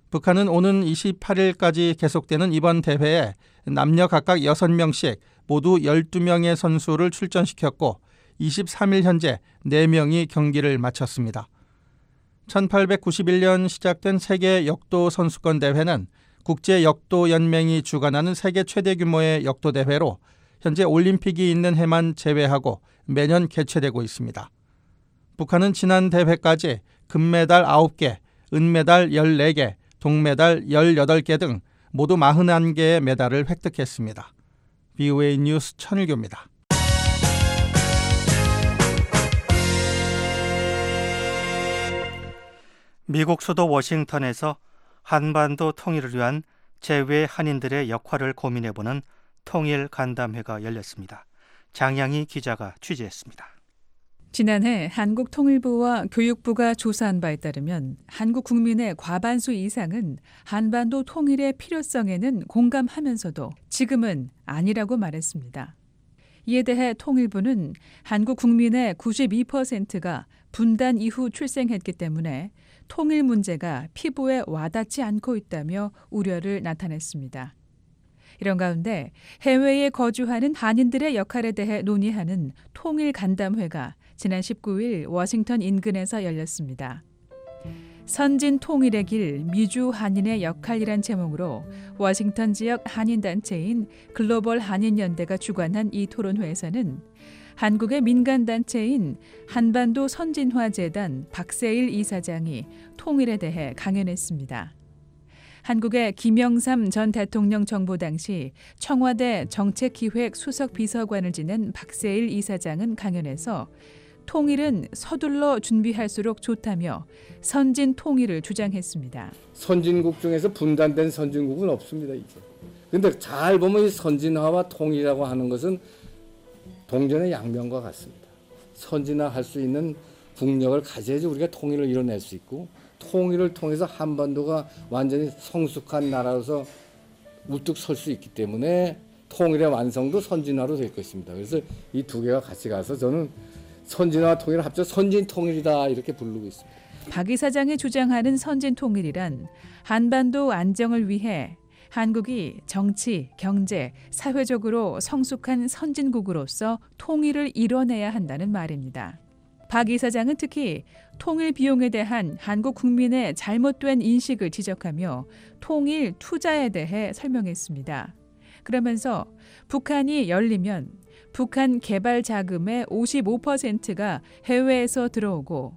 북한은 오는 28일까지 계속되는 이번 대회에 남녀 각각 6명씩 모두 12명의 선수를 출전시켰고 23일 현재 4명이 경기를 마쳤습니다. 1891년 시작된 세계 역도 선수권 대회는 국제 역도 연맹이 주관하는 세계 최대 규모의 역도 대회로 현재 올림픽이 있는 해만 제외하고 매년 개최되고 있습니다. 북한은 지난 대회까지 금메달 9개, 은메달 14개, 동메달 18개 등 모두 41개의 메달을 획득했습니다. VOA 뉴스 천일교입니다. 미국 수도 워싱턴에서 한반도 통일을 위한 제외 한인들의 역할을 고민해보는 통일 간담회가 열렸습니다. 장양희 기자가 취재했습니다. 지난해 한국통일부와 교육부가 조사한 바에 따르면 한국 국민의 과반수 이상은 한반도 통일의 필요성에는 공감하면서도 지금은 아니라고 말했습니다. 이에 대해 통일부는 한국 국민의 92%가 분단 이후 출생했기 때문에 통일 문제가 피부에 와닿지 않고 있다며 우려를 나타냈습니다. 이런 가운데 해외에 거주하는 한인들의 역할에 대해 논의하는 통일 간담회가 지난 19일 워싱턴 인근에서 열렸습니다. 선진 통일의 길 미주 한인의 역할이란 제목으로 워싱턴 지역 한인단체인 글로벌 한인연대가 주관한 이 토론회에서는 한국의 민간단체인 한반도 선진화재단 박세일 이사장이 통일에 대해 강연했습니다. 한국의 김영삼 전 대통령 정부 당시 청와대 정책기획 수석 비서관을 지낸 박세일 이사장은 강연에서 통일은 서둘러 준비할수록 좋다며 선진 통일을 주장했습니다. 선진국 중에서 분단된 선진국은 없습니다. 이제. 그런데 잘 보면 이 선진화와 통일이라고 하는 것은 동전의 양면과 같습니다. 선진화할 수 있는 국력을 가져야지 우리가 통일을 이뤄낼 수 있고 통일을 통해서 한반도가 완전히 성숙한 나라로서 우뚝 설 수 있기 때문에 통일의 완성도 선진화로 될 것입니다. 그래서 이 두 개가 같이 가서 저는 선진화와 통일을 합쳐 선진통일이다 이렇게 부르고 있습니다. 박 이사장이 주장하는 선진통일이란 한반도 안정을 위해 한국이 정치, 경제, 사회적으로 성숙한 선진국으로서 통일을 이뤄내야 한다는 말입니다. 박 이사장은 특히 통일 비용에 대한 한국 국민의 잘못된 인식을 지적하며 통일 투자에 대해 설명했습니다. 그러면서 북한이 열리면 북한 개발 자금의 55%가 해외에서 들어오고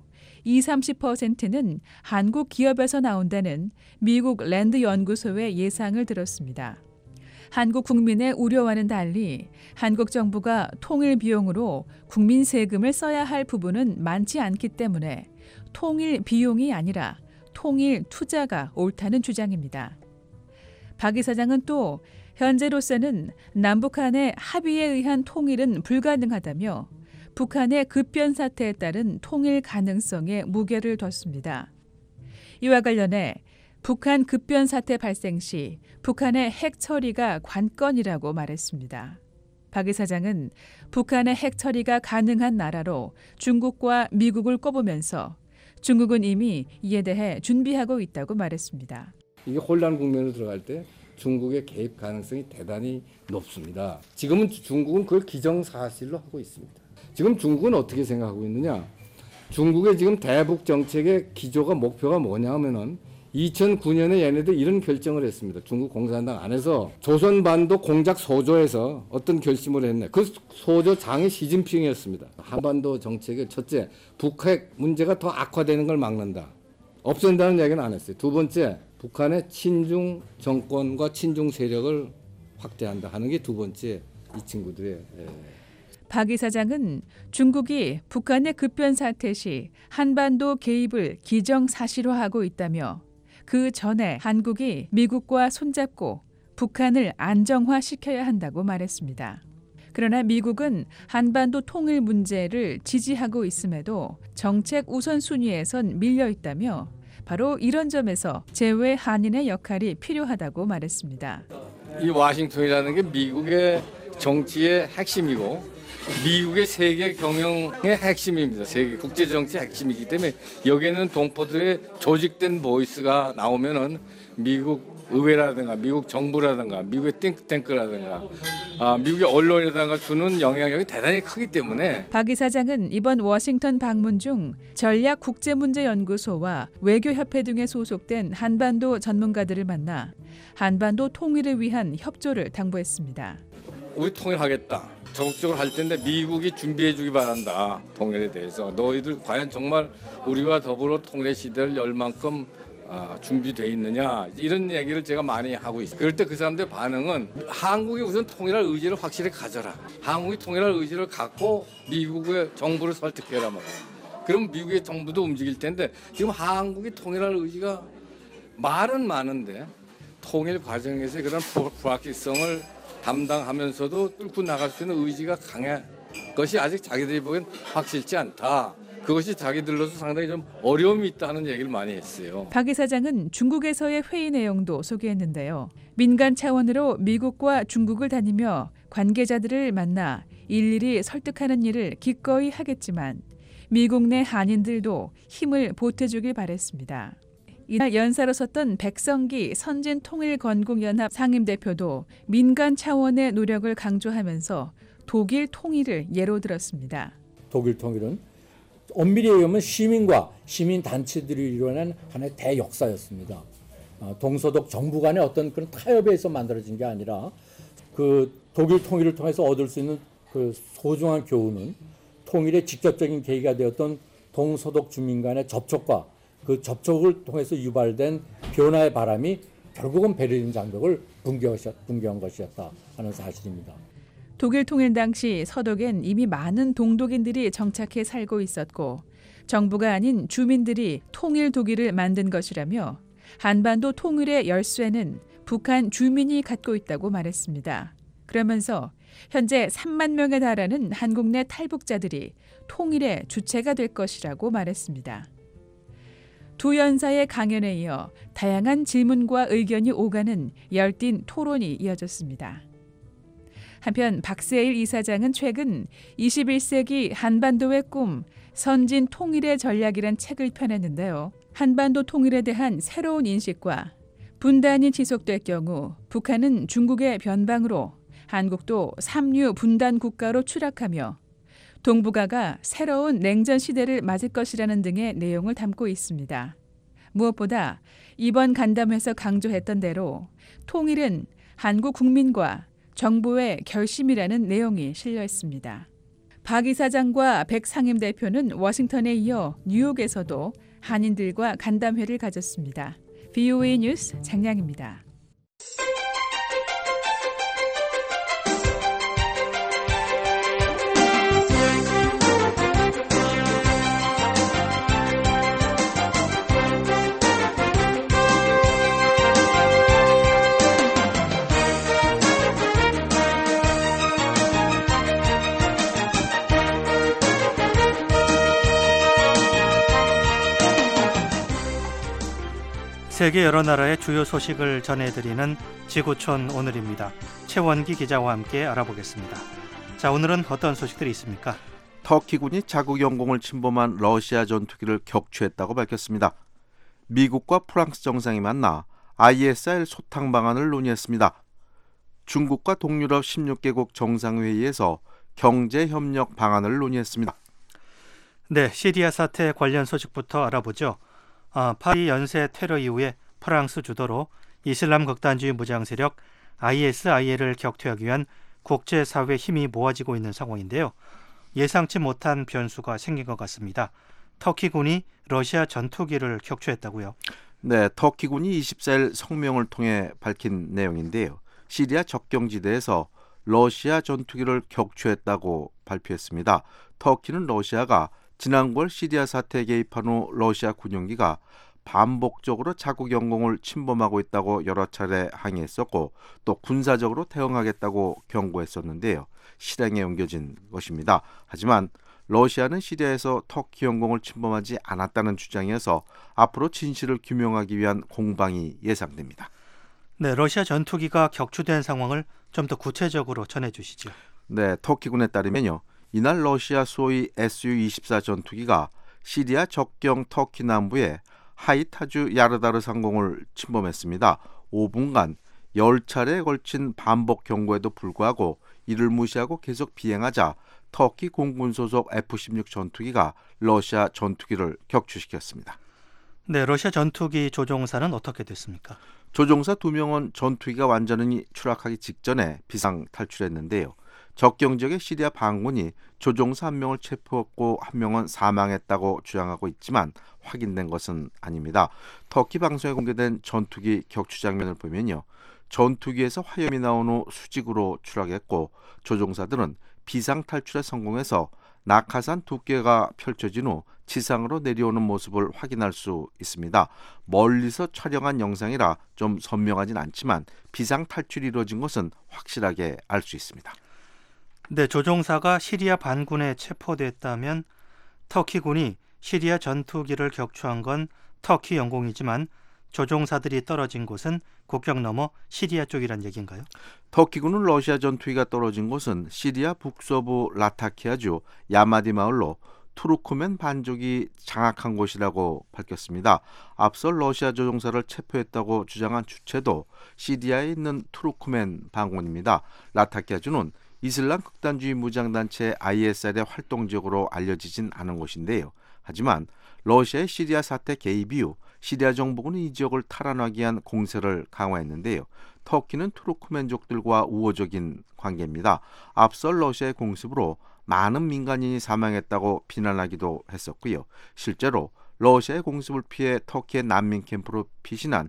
20-30%는 한국 기업에서 나온다는 미국 랜드 연구소의 예상을 들었습니다. 한국 국민의 우려와는 달리 한국 정부가 통일 비용으로 국민 세금을 써야 할 부분은 많지 않기 때문에 통일 비용이 아니라 통일 투자가 옳다는 주장입니다. 박 이사장은 또 현재로서는 남북 간의 합의에 의한 통일은 불가능하다며 북한의 급변 사태에 따른 통일 가능성에 무게를 뒀습니다. 이와 관련해 북한 급변 사태 발생 시 북한의 핵 처리가 관건이라고 말했습니다. 박 이사장은 북한의 핵 처리가 가능한 나라로 중국과 미국을 꼽으면서 중국은 이미 이에 대해 준비하고 있다고 말했습니다. 이게 혼란 국면으로 들어갈 때 중국의 개입 가능성이 대단히 높습니다. 지금은 중국은 그걸 기정사실로 하고 있습니다. 지금 중국은 어떻게 생각하고 있느냐? 중국의 지금 대북 정책의 기조가 목표가 뭐냐면은 2009년에 얘네들 이런 결정을 했습니다. 중국 공산당 안에서 조선반도 공작 소조에서 어떤 결심을 했네. 그 소조장이 시진핑이었습니다. 한반도 정책의 첫째, 북핵 문제가 더 악화되는 걸 막는다. 없앤다는 이야기는 안 했어요. 두 번째, 북한의 친중 정권과 친중 세력을 확대한다 하는 게 두 번째 이 친구들의. 박 이사장은 중국이 북한의 급변 사태 시 한반도 개입을 기정사실화하고 있다며 그 전에 한국이 미국과 손잡고 북한을 안정화시켜야 한다고 말했습니다. 그러나 미국은 한반도 통일 문제를 지지하고 있음에도 정책 우선순위에선 밀려 있다며 바로 이런 점에서 제외 한인의 역할이 필요하다고 말했습니다. 이 워싱턴이라는 게 미국의 정치의 핵심이고 미국의 세계 경영의 핵심입니다. 세계 국제 정치의 핵심이기 때문에 여기에는 동포들의 조직된 보이스가 나오면은 미국 의회라든가 미국 정부라든가 미국의 띵크탱크라든가 미국의 언론이라든가 주는 영향력이 대단히 크기 때문에 박 이사장은 이번 워싱턴 방문 중 전략국제문제연구소와 외교협회 등에 소속된 한반도 전문가들을 만나 한반도 통일을 위한 협조를 당부했습니다. 우리 통일하겠다. 적극적으로 할 텐데 미국이 준비해 주기 바란다. 통일에 대해서. 너희들 과연 정말 우리와 더불어 통일의 시대를 열 만큼 준비되어 있느냐 이런 얘기를 제가 많이 하고 있어요. 그럴 때 그 사람들의 반응은 한국이 우선 통일할 의지를 확실히 가져라. 한국이 통일할 의지를 갖고 미국의 정부를 설득해라 말이에요. 그럼 미국의 정부도 움직일 텐데 지금 한국이 통일할 의지가 말은 많은데 통일 과정에서 그런 불확실성을 담당하면서도 뚫고 나갈 수 있는 의지가 강한 것이 아직 자기들이 보기엔 확실치 않다. 그것이 자기들로서 상당히 좀 어려움이 있다는 얘기를 많이 했어요. 박 이사장은 중국에서의 회의 내용도 소개했는데요. 민간 차원으로 미국과 중국을 다니며 관계자들을 만나 일일이 설득하는 일을 기꺼이 하겠지만 미국 내 한인들도 힘을 보태주길 바랬습니다. 이날 연사로 섰던 백성기 선진통일건국연합 상임대표도 민간 차원의 노력을 강조하면서 독일 통일을 예로 들었습니다. 독일 통일은 엄밀히 얘기하면 시민과 시민단체들이 이루어낸 하나의 대역사였습니다. 동서독 정부 간의 어떤 그런 타협에서 만들어진 게 아니라 그 독일 통일을 통해서 얻을 수 있는 그 소중한 교훈은 통일의 직접적인 계기가 되었던 동서독 주민 간의 접촉과 그 접촉을 통해서 유발된 변화의 바람이 결국은 베를린 장벽을 붕괴한 것이었다 하는 사실입니다. 독일 통일 당시 서독엔 이미 많은 동독인들이 정착해 살고 있었고 정부가 아닌 주민들이 통일 독일을 만든 것이라며 한반도 통일의 열쇠는 북한 주민이 갖고 있다고 말했습니다. 그러면서 현재 3만 명에 달하는 한국 내 탈북자들이 통일의 주체가 될 것이라고 말했습니다. 두 연사의 강연에 이어 다양한 질문과 의견이 오가는 열띤 토론이 이어졌습니다. 한편 박세일 이사장은 최근 21세기 한반도의 꿈, 선진 통일의 전략이란 책을 펴냈는데요. 한반도 통일에 대한 새로운 인식과 분단이 지속될 경우 북한은 중국의 변방으로 한국도 삼류 분단 국가로 추락하며 동북아가 새로운 냉전 시대를 맞을 것이라는 등의 내용을 담고 있습니다. 무엇보다 이번 간담회에서 강조했던 대로 통일은 한국 국민과 정부의 결심이라는 내용이 실려 있습니다. 박 이사장과 백 상임대표는 워싱턴에 이어 뉴욕에서도 한인들과 간담회를 가졌습니다. VOA 뉴스 장량입니다. 세계 여러 나라의 주요 소식을 전해드리는 지구촌 오늘입니다. 최원기 기자와 함께 알아보겠습니다. 자, 오늘은 어떤 소식들이 있습니까? 터키군이 자국 영공을 침범한 러시아 전투기를 격추했다고 밝혔습니다. 미국과 프랑스 정상이 만나 ISR 소탕 방안을 논의했습니다. 중국과 동유럽 16개국 정상회의에서 경제협력 방안을 논의했습니다. 네, 시리아 사태 관련 소식부터 알아보죠. 파리 연쇄 테러 이후에 프랑스 주도로 이슬람 극단주의 무장 세력 ISIL을 격퇴하기 위한 국제사회 힘이 모아지고 있는 상황인데요. 예상치 못한 변수가 생긴 것 같습니다. 터키군이 러시아 전투기를 격추했다고요? 네, 터키군이 24일 성명을 통해 밝힌 내용인데요. 시리아 접경지대에서 러시아 전투기를 격추했다고 발표했습니다. 터키는 러시아가 지난 9월 시리아 사태에 개입한 후 러시아 군용기가 반복적으로 자국 영공을 침범하고 있다고 여러 차례 항의했었고 또 군사적으로 대응하겠다고 경고했었는데요. 실행에 옮겨진 것입니다. 하지만 러시아는 시리아에서 터키 영공을 침범하지 않았다는 주장이어서 앞으로 진실을 규명하기 위한 공방이 예상됩니다. 네, 러시아 전투기가 격추된 상황을 좀 더 구체적으로 전해주시죠. 네, 터키군에 따르면요. 이날 러시아 소위 Su-24 전투기가 시리아 접경 터키 남부에 하이타주 야르다르 상공을 침범했습니다. 5분간 10차례에 걸친 반복 경고에도 불구하고 이를 무시하고 계속 비행하자 터키 공군 소속 F-16 전투기가 러시아 전투기를 격추시켰습니다. 네, 러시아 전투기 조종사는 어떻게 됐습니까? 조종사 2명은 전투기가 완전히 추락하기 직전에 비상 탈출했는데요. 적경 지역의 시리아 반군이 조종사 1명을 체포했고 1명은 사망했다고 주장하고 있지만 확인된 것은 아닙니다. 터키 방송에 공개된 전투기 격추 장면을 보면요. 전투기에서 화염이 나온 후 수직으로 추락했고 조종사들은 비상 탈출에 성공해서 낙하산 2개가 펼쳐진 후 지상으로 내려오는 모습을 확인할 수 있습니다. 멀리서 촬영한 영상이라 좀 선명하진 않지만 비상 탈출이 이루어진 것은 확실하게 알 수 있습니다. 네, 조종사가 시리아 반군에 체포됐다면 터키군이 시리아 전투기를 격추한 건 터키 영공이지만 조종사들이 떨어진 곳은 국경 너머 시리아 쪽이란 얘기인가요? 터키군은 러시아 전투기가 떨어진 곳은 시리아 북서부 라타키아주 야마디 마을로 투르크멘 반족이 장악한 곳이라고 밝혔습니다. 앞서 러시아 조종사를 체포했다고 주장한 주체도 시리아에 있는 투르크멘 반군입니다. 라타키아주는 이슬람 극단주의 무장단체 ISR의 활동 지역으로 알려지진 않은 곳인데요. 하지만 러시아의 시리아 사태 개입 이후 시리아 정부군은 이 지역을 탈환하기 위한 공세를 강화했는데요. 터키는 투르크멘족들과 우호적인 관계입니다. 앞서 러시아의 공습으로 많은 민간인이 사망했다고 비난하기도 했었고요. 실제로 러시아의 공습을 피해 터키의 난민 캠프로 피신한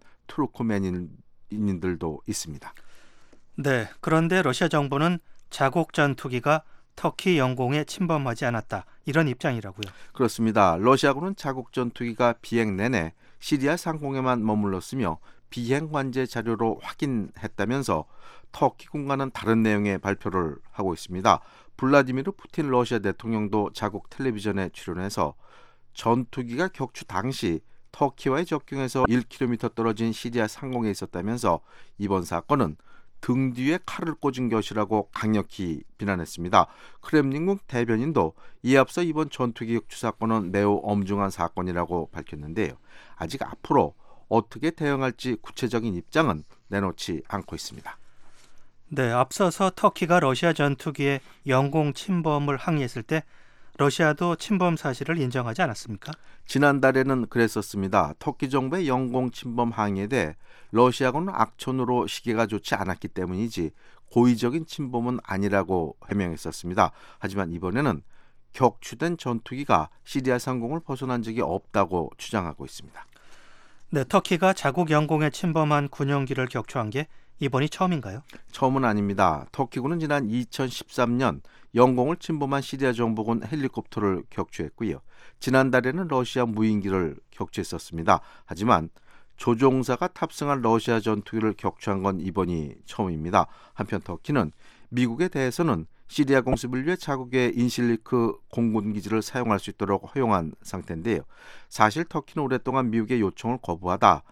투르크멘인들도 있습니다. 네, 그런데 러시아 정부는 자국 전투기가 터키 영공에 침범하지 않았다. 이런 입장이라고요. 그렇습니다. 러시아군은 자국 전투기가 비행 내내 시리아 상공에만 머물렀으며 비행 관제 자료로 확인했다면서 터키군과는 다른 내용의 발표를 하고 있습니다. 블라디미르 푸틴 러시아 대통령도 자국 텔레비전에 출연해서 전투기가 격추 당시 터키와의 접경에서 1km 떨어진 시리아 상공에 있었다면서 이번 사건은 등 뒤에 칼을 꽂은 것이라고 강력히 비난했습니다. 크렘린궁 대변인도 이에 앞서 이번 전투기 격추 사건은 매우 엄중한 사건이라고 밝혔는데요. 아직 앞으로 어떻게 대응할지 구체적인 입장은 내놓지 않고 있습니다. 네, 앞서서 터키가 러시아 전투기의 영공 침범을 항의했을 때 러시아도 침범 사실을 인정하지 않았습니까? 지난달에는 그랬었습니다. 터키 정부의 영공 침범 항의에 대해 러시아군은 악천후로 시기가 좋지 않았기 때문이지 고의적인 침범은 아니라고 해명했었습니다. 하지만 이번에는 격추된 전투기가 시리아 상공을 벗어난 적이 없다고 주장하고 있습니다. 네, 터키가 자국 영공에 침범한 군용기를 격추한 게 이번이 처음인가요? 처음은 아닙니다. 터키군은 지난 2013년 영공을 침범한 시리아 정부군 헬리콥터를 격추했고요. 지난달에는 러시아 무인기를 격추했었습니다. 하지만 조종사가 탑승한 러시아 전투기를 격추한 건 이번이 처음입니다. 한편 터키는 미국에 대해서는 시리아 공습을 위해 자국의 인실리크 공군기지를 사용할 수 있도록 허용한 상태인데요. 사실 터키는 오랫동안 미국의 요청을 거부하다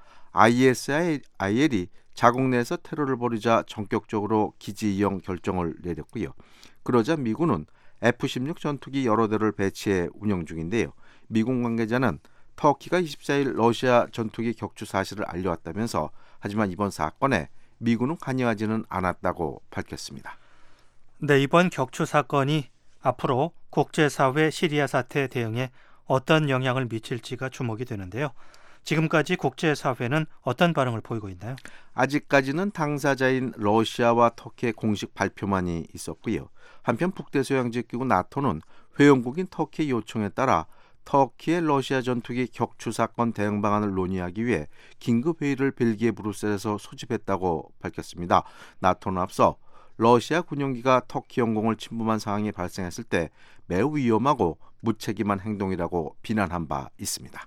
ISIL이 자국 내에서 테러를 벌이자 전격적으로 기지 이용 결정을 내렸고요. 그러자 미군은 F-16 전투기 여러 대를 배치해 운영 중인데요. 미군 관계자는 터키가 24일 러시아 전투기 격추 사실을 알려왔다면서 하지만 이번 사건에 미군은 관여하지는 않았다고 밝혔습니다. 네, 이번 격추 사건이 앞으로 국제사회 시리아 사태 대응에 어떤 영향을 미칠지가 주목이 되는데요. 지금까지 국제사회는 어떤 반응을 보이고 있나요? 아직까지는 당사자인 러시아와 터키의 공식 발표만이 있었고요. 한편 북대서양제기구 나토는 회원국인 터키의 요청에 따라 터키의 러시아 전투기 격추 사건 대응 방안을 논의하기 위해 긴급 회의를 벨기에 브뤼셀에서 소집했다고 밝혔습니다. 나토는 앞서 러시아 군용기가 터키 영공을 침범한 상황이 발생했을 때 매우 위험하고 무책임한 행동이라고 비난한 바 있습니다.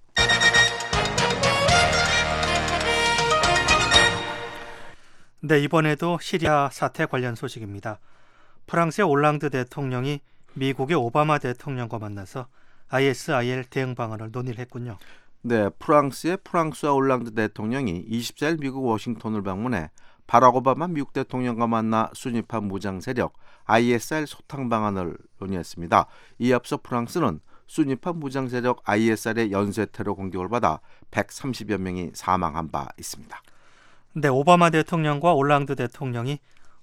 네, 이번에도 시리아 사태 관련 소식입니다. 프랑스의 올랑드 대통령이 미국의 오바마 대통령과 만나서 ISIL 대응 방안을 논의를 했군요. 네, 프랑스의 프랑스와 올랑드 대통령이 24일 미국 워싱턴을 방문해 바락 오바마 미국 대통령과 만나 순위파 무장 세력 ISIL 소탕 방안을 논의했습니다. 이에 앞서 프랑스는 수니파 무장 세력 ISR의 연쇄 테러 공격을 받아 130여 명이 사망한 바 있습니다. 네, 오바마 대통령과 올랑드 대통령이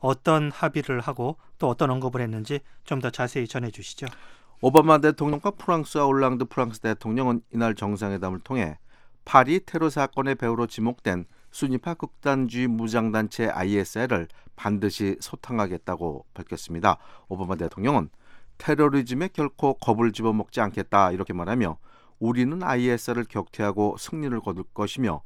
어떤 합의를 하고 또 어떤 언급을 했는지 좀 더 자세히 전해주시죠. 오바마 대통령과 프랑스와 올랑드 프랑스 대통령은 이날 정상회담을 통해 파리 테러 사건의 배후로 지목된 수니파 극단주의 무장단체 ISR을 반드시 소탕하겠다고 밝혔습니다. 오바마 대통령은 테러리즘에 결코 겁을 집어먹지 않겠다 이렇게 말하며 우리는 ISR을 격퇴하고 승리를 거둘 것이며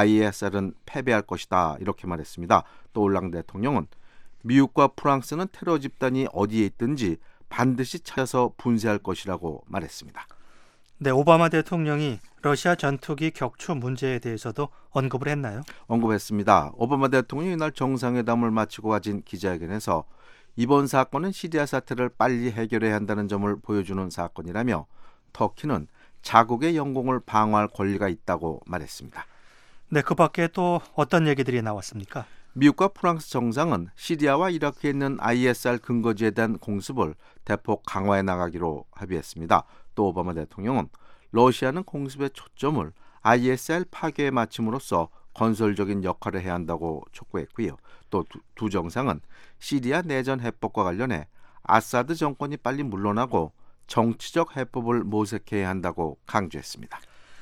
ISR은 패배할 것이다 이렇게 말했습니다. 또 올랑드 대통령은 미국과 프랑스는 테러 집단이 어디에 있든지 반드시 찾아서 분쇄할 것이라고 말했습니다. 네, 오바마 대통령이 러시아 전투기 격추 문제에 대해서도 언급을 했나요? 언급했습니다. 오바마 대통령이 이날 정상회담을 마치고 가진 기자회견에서 이번 사건은 시리아 사태를 빨리 해결해야 한다는 점을 보여주는 사건이라며 터키는 자국의 영공을 방어할 권리가 있다고 말했습니다. 네, 그 밖에 또 어떤 얘기들이 나왔습니까? 미국과 프랑스 정상은 시리아와 이라크에 있는 ISR 근거지에 대한 공습을 대폭 강화해 나가기로 합의했습니다. 또 오바마 대통령은 러시아는 공습의 초점을 ISR 파괴에 맞춤으로써 건설적인 역할을 해야 한다고 촉구했고요. 또 두 정상은 시리아 내전 해법과 관련해 아사드 정권이 빨리 물러나고 정치적 해법을 모색해야 한다고 강조했습니다.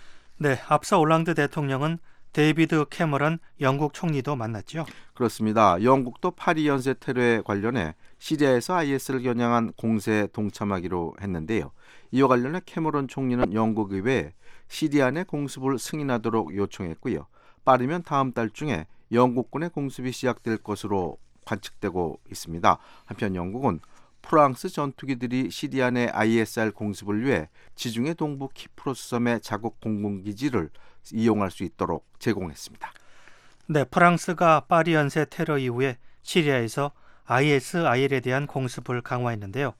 네, 앞서 올랑드 대통령은 데이비드 캐머런 영국 총리도 만났죠. 그렇습니다. 영국도 파리 연쇄 테러에 관련해 시리아에서 IS를 겨냥한 공세에 동참하기로 했는데요. 이와 관련해 캐머런 총리는 영국 의회에 시리아 내 공습을 승인하도록 요청했고요. 빠르면 다음 달 중에 영국군의 공습이 시작될 것으로 관측되고 있습니다. 한편 영국은 프랑스 전투기들이 시리아 내 ISR 공습을 위해 지중해 동부 키프로스 섬의 자국 공군기지를 이용할 수 있도록 제공했습니다. 네, 프랑스가 파리 연쇄 테러 이후에 시리아에서 ISIL에 대한 공습을 강화했는데요.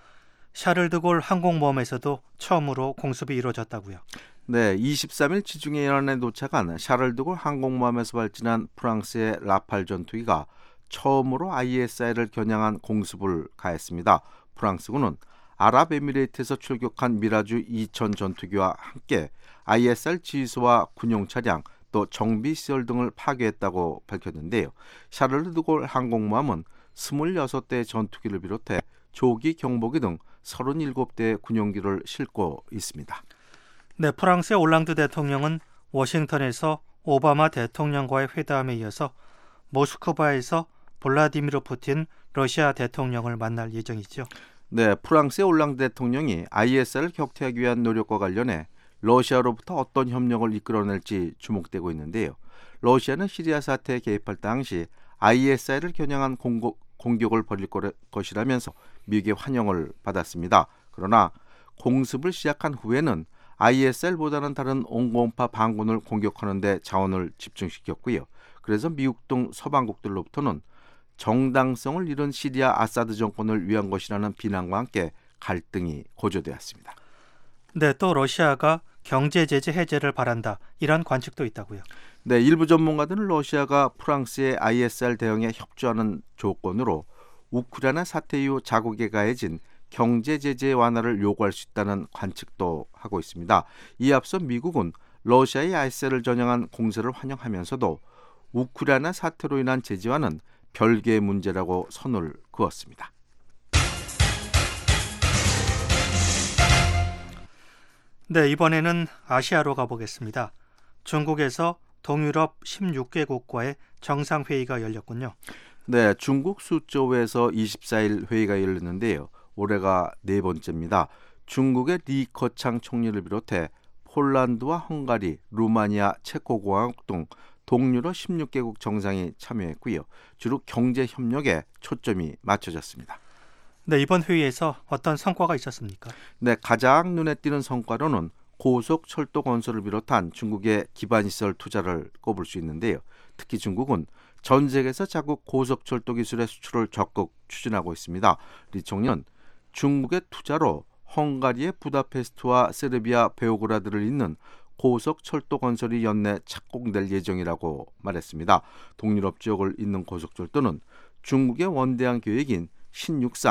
샤를드골 항공모함에서도 처음으로 공습이 이루어졌다고요. 네, 23일 지중해 연안에 도착한 샤를드골 항공모함에서 발진한 프랑스의 라팔 전투기가 처음으로 ISI를 겨냥한 공습을 가했습니다. 프랑스군은 아랍에미레이트에서 출격한 미라주 2000 전투기와 함께 ISR 지휘소와 군용 차량 또 정비 시설 등을 파괴했다고 밝혔는데요. 샤를드골 항공모함은 26대의 전투기를 비롯해 조기 경보기 등 37대의 군용기를 싣고 있습니다. 네, 프랑스의 올랑드 대통령은 워싱턴에서 오바마 대통령과의 회담에 이어서 모스크바에서 블라디미르 푸틴 러시아 대통령을 만날 예정이죠. 네, 프랑스의 올랑드 대통령이 ISR을 격퇴하기 위한 노력과 관련해 러시아로부터 어떤 협력을 이끌어낼지 주목되고 있는데요. 러시아는 시리아 사태에 개입할 당시 ISR을 겨냥한 공격을 벌일 것이라면서 미국의 환영을 받았습니다. 그러나 공습을 시작한 후에는 ISR보다는 다른 온건파 반군을 공격하는 데 자원을 집중시켰고요. 그래서 미국 등 서방국들로부터는 정당성을 잃은 시리아 아사드 정권을 위한 것이라는 비난과 함께 갈등이 고조되었습니다. 네, 또 러시아가 경제 제재 해제를 바란다 이런 관측도 있다고요. 네, 일부 전문가들은 러시아가 프랑스의 ISR 대응에 협조하는 조건으로 우크라이나 사태 이후 자국에 가해진 경제 제재 완화를 요구할 수 있다는 관측도 하고 있습니다. 이에 앞서 미국은 러시아의 ISR을 전향한 공세를 환영하면서도 우크라이나 사태로 인한 제재와는 별개의 문제라고 선을 그었습니다. 네, 이번에는 아시아로 가보겠습니다. 중국에서 동유럽 16개국과의 정상회의가 열렸군요. 네, 중국 수저우에서 24일 회의가 열렸는데요. 올해가 네 번째입니다. 중국의 리커창 총리를 비롯해 폴란드와 헝가리, 루마니아, 체코공화국 등 동유럽 16개국 정상이 참여했고요. 주로 경제 협력에 초점이 맞춰졌습니다. 네, 이번 회의에서 어떤 성과가 있었습니까? 네, 가장 눈에 띄는 성과로는 고속철도 건설을 비롯한 중국의 기반시설 투자를 꼽을 수 있는데요. 특히 중국은 전 세계에서 자국 고속철도 기술의 수출을 적극 추진하고 있습니다. 리 총리는 중국의 투자로 헝가리의 부다페스트와 세르비아 베오그라드를 잇는 고속철도 건설이 연내 착공될 예정이라고 말했습니다. 동유럽 지역을 잇는 고속철도는 중국의 원대한 계획인 신육상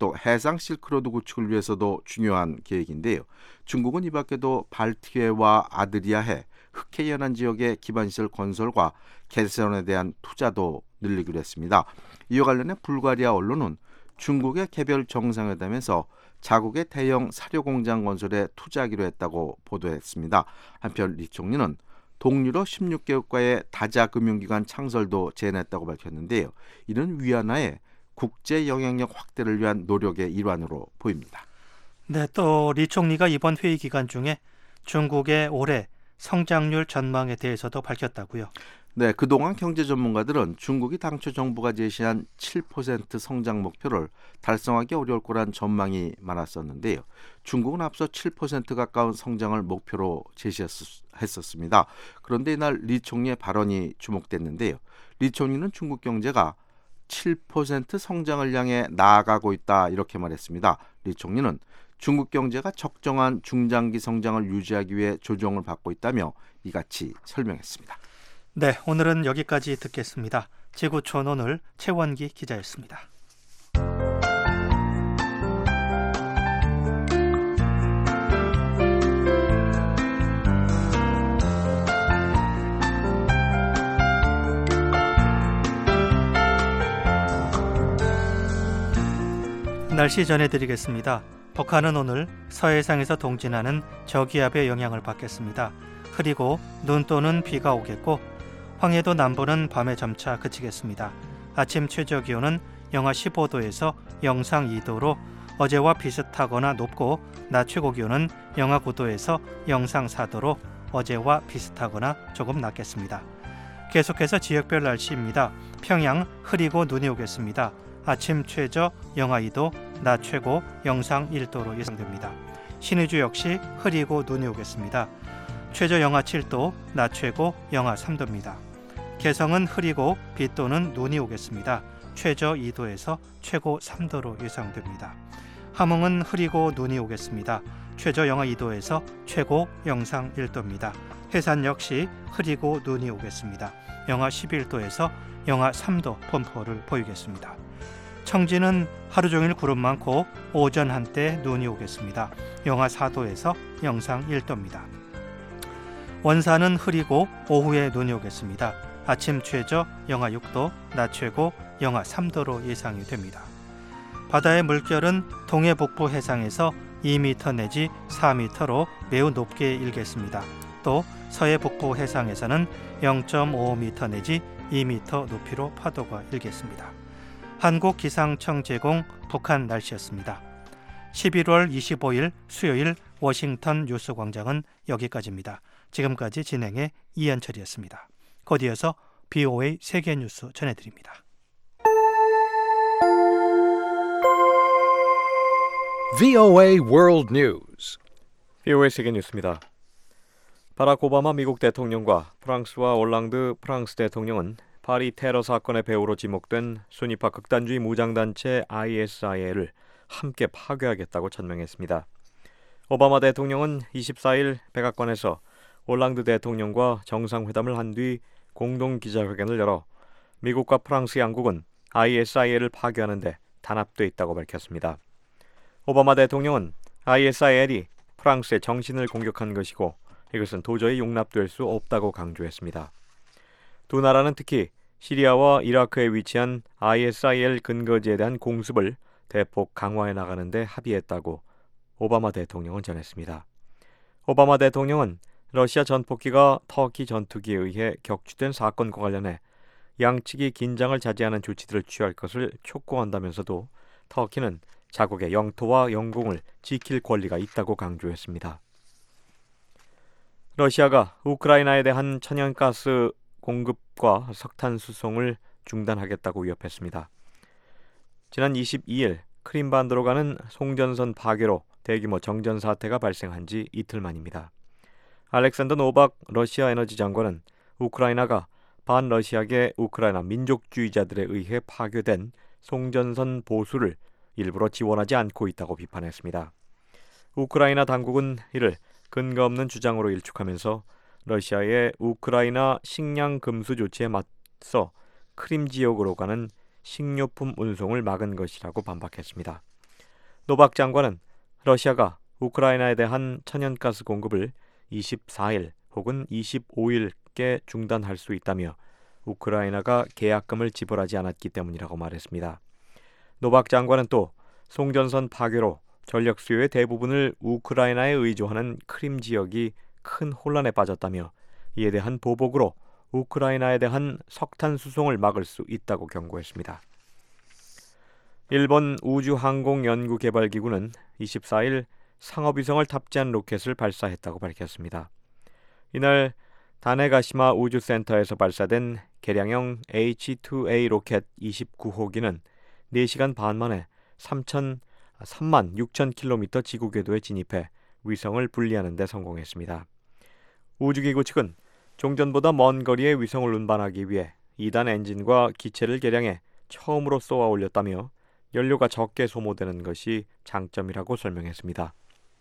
또 해상 실크로드 구축을 위해서도 중요한 계획인데요. 중국은 이 밖에도 발트해와 아드리아해, 흑해 연안 지역의 기반시설 건설과 개선에 대한 투자도 늘리기로 했습니다. 이와 관련해 불가리아 언론은 중국의 개별 정상회담에서 자국의 대형 사료공장 건설에 투자하기로 했다고 보도했습니다. 한편 리 총리는 동유럽 16개국과의 다자금융기관 창설도 제안했다고 밝혔는데요. 이는 위안화의 국제 영향력 확대를 위한 노력의 일환으로 보입니다. 네, 또 리 총리가 이번 회의 기간 중에 중국의 올해 성장률 전망에 대해서도 밝혔다고요. 네, 그동안 경제 전문가들은 중국이 당초 정부가 제시한 7% 성장 목표를 달성하기 어려울 거란 전망이 많았었는데요. 중국은 앞서 7% 가까운 성장을 목표로 제시했었습니다. 그런데 이날 리 총리의 발언이 주목됐는데요. 리 총리는 중국 경제가 7% 성장을 향해 나아가고 있다 이렇게 말했습니다. 리 총리는 중국 경제가 적정한 중장기 성장을 유지하기 위해 조정을 받고 있다며 이같이 설명했습니다. 네, 오늘은 여기까지 듣겠습니다. 지구촌 오늘 최원기 기자였습니다. 날씨 전해드리겠습니다. 북한은 오늘 서해상에서 동진하는 저기압의 영향을 받겠습니다. 흐리고 눈 또는 비가 오겠고 황해도 남부는 밤에 점차 그치겠습니다. 아침 최저기온은 영하 15도에서 영상 2도로 어제와 비슷하거나 높고 낮 최고기온은 영하 9도에서 영상 4도로 어제와 비슷하거나 조금 낮겠습니다. 계속해서 지역별 날씨입니다. 평양 흐리고 눈이 오겠습니다. 아침 최저 영하 2도, 낮 최고 영상 1도로 예상됩니다. 신의주 역시 흐리고 눈이 오겠습니다. 최저 영하 7도, 낮 최고 영하 3도입니다. 개성은 흐리고 비 또는 눈이 오겠습니다. 최저 2도에서 최고 3도로 예상됩니다. 함흥은 흐리고 눈이 오겠습니다. 최저 영하 2도에서 최고 영상 1도입니다. 해산 역시 흐리고 눈이 오겠습니다. 영하 11도에서 영하 3도 분포를 보이겠습니다. 청진은 하루 종일 구름 많고 오전 한때 눈이 오겠습니다. 영하 4도에서 영상 1도입니다. 원산은 흐리고 오후에 눈이 오겠습니다. 아침 최저 영하 6도, 낮 최고 영하 3도로 예상이 됩니다. 바다의 물결은 동해 북부 해상에서 2m 내지 4m로 매우 높게 일겠습니다. 또 서해 북부 해상에서는 0.5m 내지 2m 높이로 파도가 일겠습니다. 한국기상청 제공 북한 날씨였습니다. 11월 25일 수요일 워싱턴 뉴스광장은 여기까지입니다. 지금까지 진행의 이현철이었습니다. 곧 이어서 BOA 세계뉴스 전해드립니다. VOA World News. BOA 세계뉴스입니다. 바락 오바마 미국 대통령과 프랑스와 올랑드 프랑스 대통령은 파리 테러 사건의 배후로 지목된 순위파 극단주의 무장단체 ISIL을 함께 파괴하겠다고 천명했습니다. 오바마 대통령은 24일 백악관에서 올랑드 대통령과 정상회담을 한 뒤 공동 기자회견을 열어 미국과 프랑스 양국은 ISIL을 파괴하는 데 단합돼 있다고 밝혔습니다. 오바마 대통령은 ISIL이 프랑스의 정신을 공격한 것이고 이것은 도저히 용납될 수 없다고 강조했습니다. 두 나라는 특히 시리아와 이라크에 위치한 ISIL 근거지에 대한 공습을 대폭 강화해 나가는 데 합의했다고 오바마 대통령은 전했습니다. 오바마 대통령은 러시아 전폭기가 터키 전투기에 의해 격추된 사건과 관련해 양측이 긴장을 자제하는 조치들을 취할 것을 촉구한다면서도 터키는 자국의 영토와 영공을 지킬 권리가 있다고 강조했습니다. 러시아가 우크라이나에 대한 천연가스 공급과 석탄 수송을 중단하겠다고 위협했습니다. 지난 22일 크림반도로 가는 송전선 파괴로 대규모 정전 사태가 발생한 지 이틀 만입니다. 알렉산더 노박 러시아 에너지 장관은 우크라이나가 반러시아계 우크라이나 민족주의자들에 의해 파괴된 송전선 보수를 일부러 지원하지 않고 있다고 비판했습니다. 우크라이나 당국은 이를 근거 없는 주장으로 일축하면서 러시아의 우크라이나 식량 금수 조치에 맞서 크림 지역으로 가는 식료품 운송을 막은 것이라고 반박했습니다. 노박 장관은 러시아가 우크라이나에 대한 천연가스 공급을 24일 혹은 25일께 중단할 수 있다며 우크라이나가 계약금을 지불하지 않았기 때문이라고 말했습니다. 노박 장관은 또 송전선 파괴로 전력 수요의 대부분을 우크라이나에 의존하는 크림 지역이 큰 혼란에 빠졌다며 이에 대한 보복으로 우크라이나에 대한 석탄 수송을 막을 수 있다고 경고했습니다. 일본 우주항공연구개발기구는 24일 상업위성을 탑재한 로켓을 발사했다고 밝혔습니다. 이날 다네가시마 우주센터에서 발사된 개량형 H-2A 로켓 29호기는 4시간 반 만에 3만 6천 킬로미터 지구 궤도에 진입해 위성을 분리하는 데 성공했습니다. 우주기구 측은 종전보다 먼 거리의 위성을 운반하기 위해 2단 엔진과 기체를 개량해 처음으로 쏘아 올렸다며 연료가 적게 소모되는 것이 장점이라고 설명했습니다.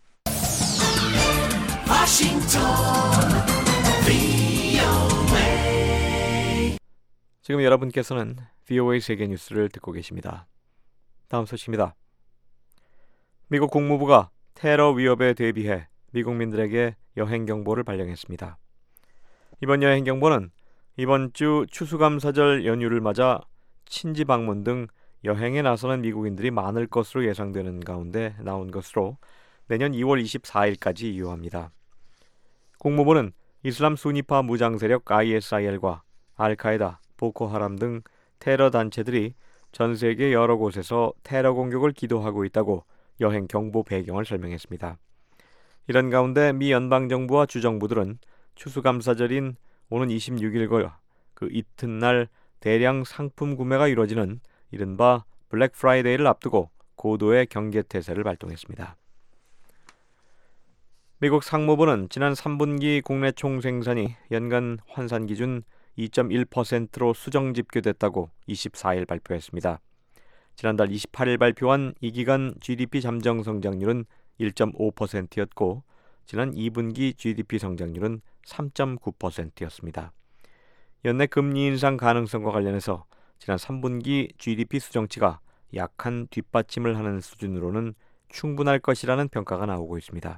지금 여러분께서는 VOA 세계 뉴스를 듣고 계십니다. 다음 소식입니다. 미국 국무부가 테러 위협에 대비해 미국민들에게 여행 경보를 발령했습니다. 이번 여행 경보는 이번 주 추수감사절 연휴를 맞아 친지 방문 등 여행에 나서는 미국인들이 많을 것으로 예상되는 가운데 나온 것으로 내년 2월 24일까지 유효합니다. 국무부는 이슬람 수니파 무장 세력 ISIL과 알카에다, 보코하람 등 테러 단체들이 전 세계 여러 곳에서 테러 공격을 기도하고 있다고 여행 경보 배경을 설명했습니다. 이런 가운데 미 연방정부와 주정부들은 추수감사절인 오는 26일과 그 이튿날 대량 상품 구매가 이루어지는 이른바 블랙 프라이데이를 앞두고 고도의 경계태세를 발동했습니다. 미국 상무부는 지난 3분기 국내 총생산이 연간 환산 기준 2.1%로 수정 집계됐다고 24일 발표했습니다. 지난달 28일 발표한 이 기간 GDP 잠정 성장률은 1.5%였고 지난 2분기 GDP 성장률은 3.9%였습니다. 연내 금리 인상 가능성과 관련해서 지난 3분기 GDP 수정치가 약한 뒷받침을 하는 수준으로는 충분할 것이라는 평가가 나오고 있습니다.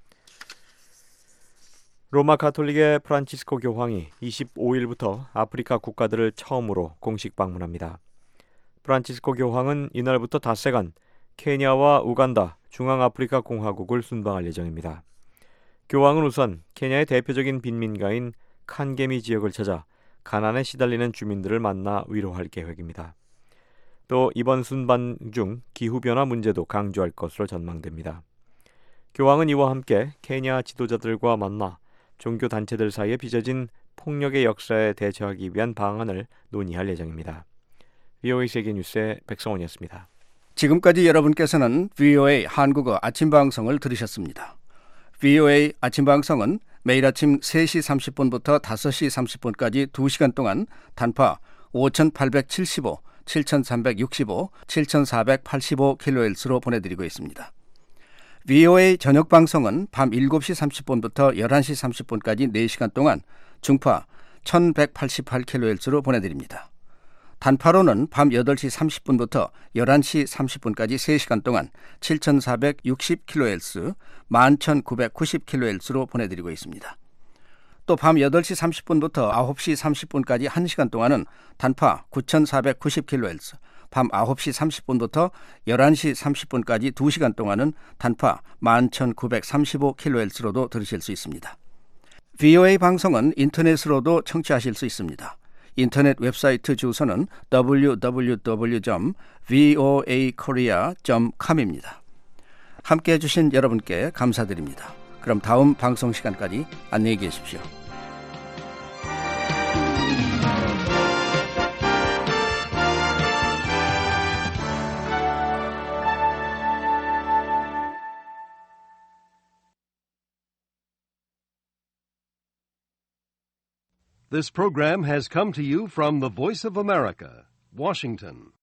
로마 가톨릭의 프란치스코 교황이 25일부터 아프리카 국가들을 처음으로 공식 방문합니다. 프란치스코 교황은 이날부터 닷새간 케냐와 우간다, 중앙아프리카 공화국을 순방할 예정입니다. 교황은 우선 케냐의 대표적인 빈민가인 칸게미 지역을 찾아 가난에 시달리는 주민들을 만나 위로할 계획입니다. 또 이번 순방 중 기후변화 문제도 강조할 것으로 전망됩니다. 교황은 이와 함께 케냐 지도자들과 만나 종교단체들 사이에 빚어진 폭력의 역사에 대처하기 위한 방안을 논의할 예정입니다. VOA 세계뉴스의 백성원이었습니다. 지금까지 여러분께서는 VOA 한국어 아침방송을 들으셨습니다. VOA 아침방송은 매일 아침 3시 30분부터 5시 30분까지 2시간 동안 단파 5875, 7365, 7485kHz로 보내드리고 있습니다. VOA 저녁 방송은 밤 7시 30분부터 11시 30분까지 4시간 동안 중파 1188kHz로 보내드립니다. 단파로는 밤 8시 30분부터 11시 30분까지 3시간 동안 7460kHz, 11990kHz로 보내드리고 있습니다. 또 밤 8시 30분부터 9시 30분까지 1시간 동안은 단파 9490kHz, 밤 9시 30분부터 11시 30분까지 2시간 동안은 단파 11935kHz로도 들으실 수 있습니다. VOA 방송은 인터넷으로도 청취하실 수 있습니다. 인터넷 웹사이트 주소는 www.voakorea.com입니다. 함께해 주신 여러분께 감사드립니다. 그럼 다음 방송 시간까지 안녕히 계십시오. This program has come to you from the Voice of America, Washington.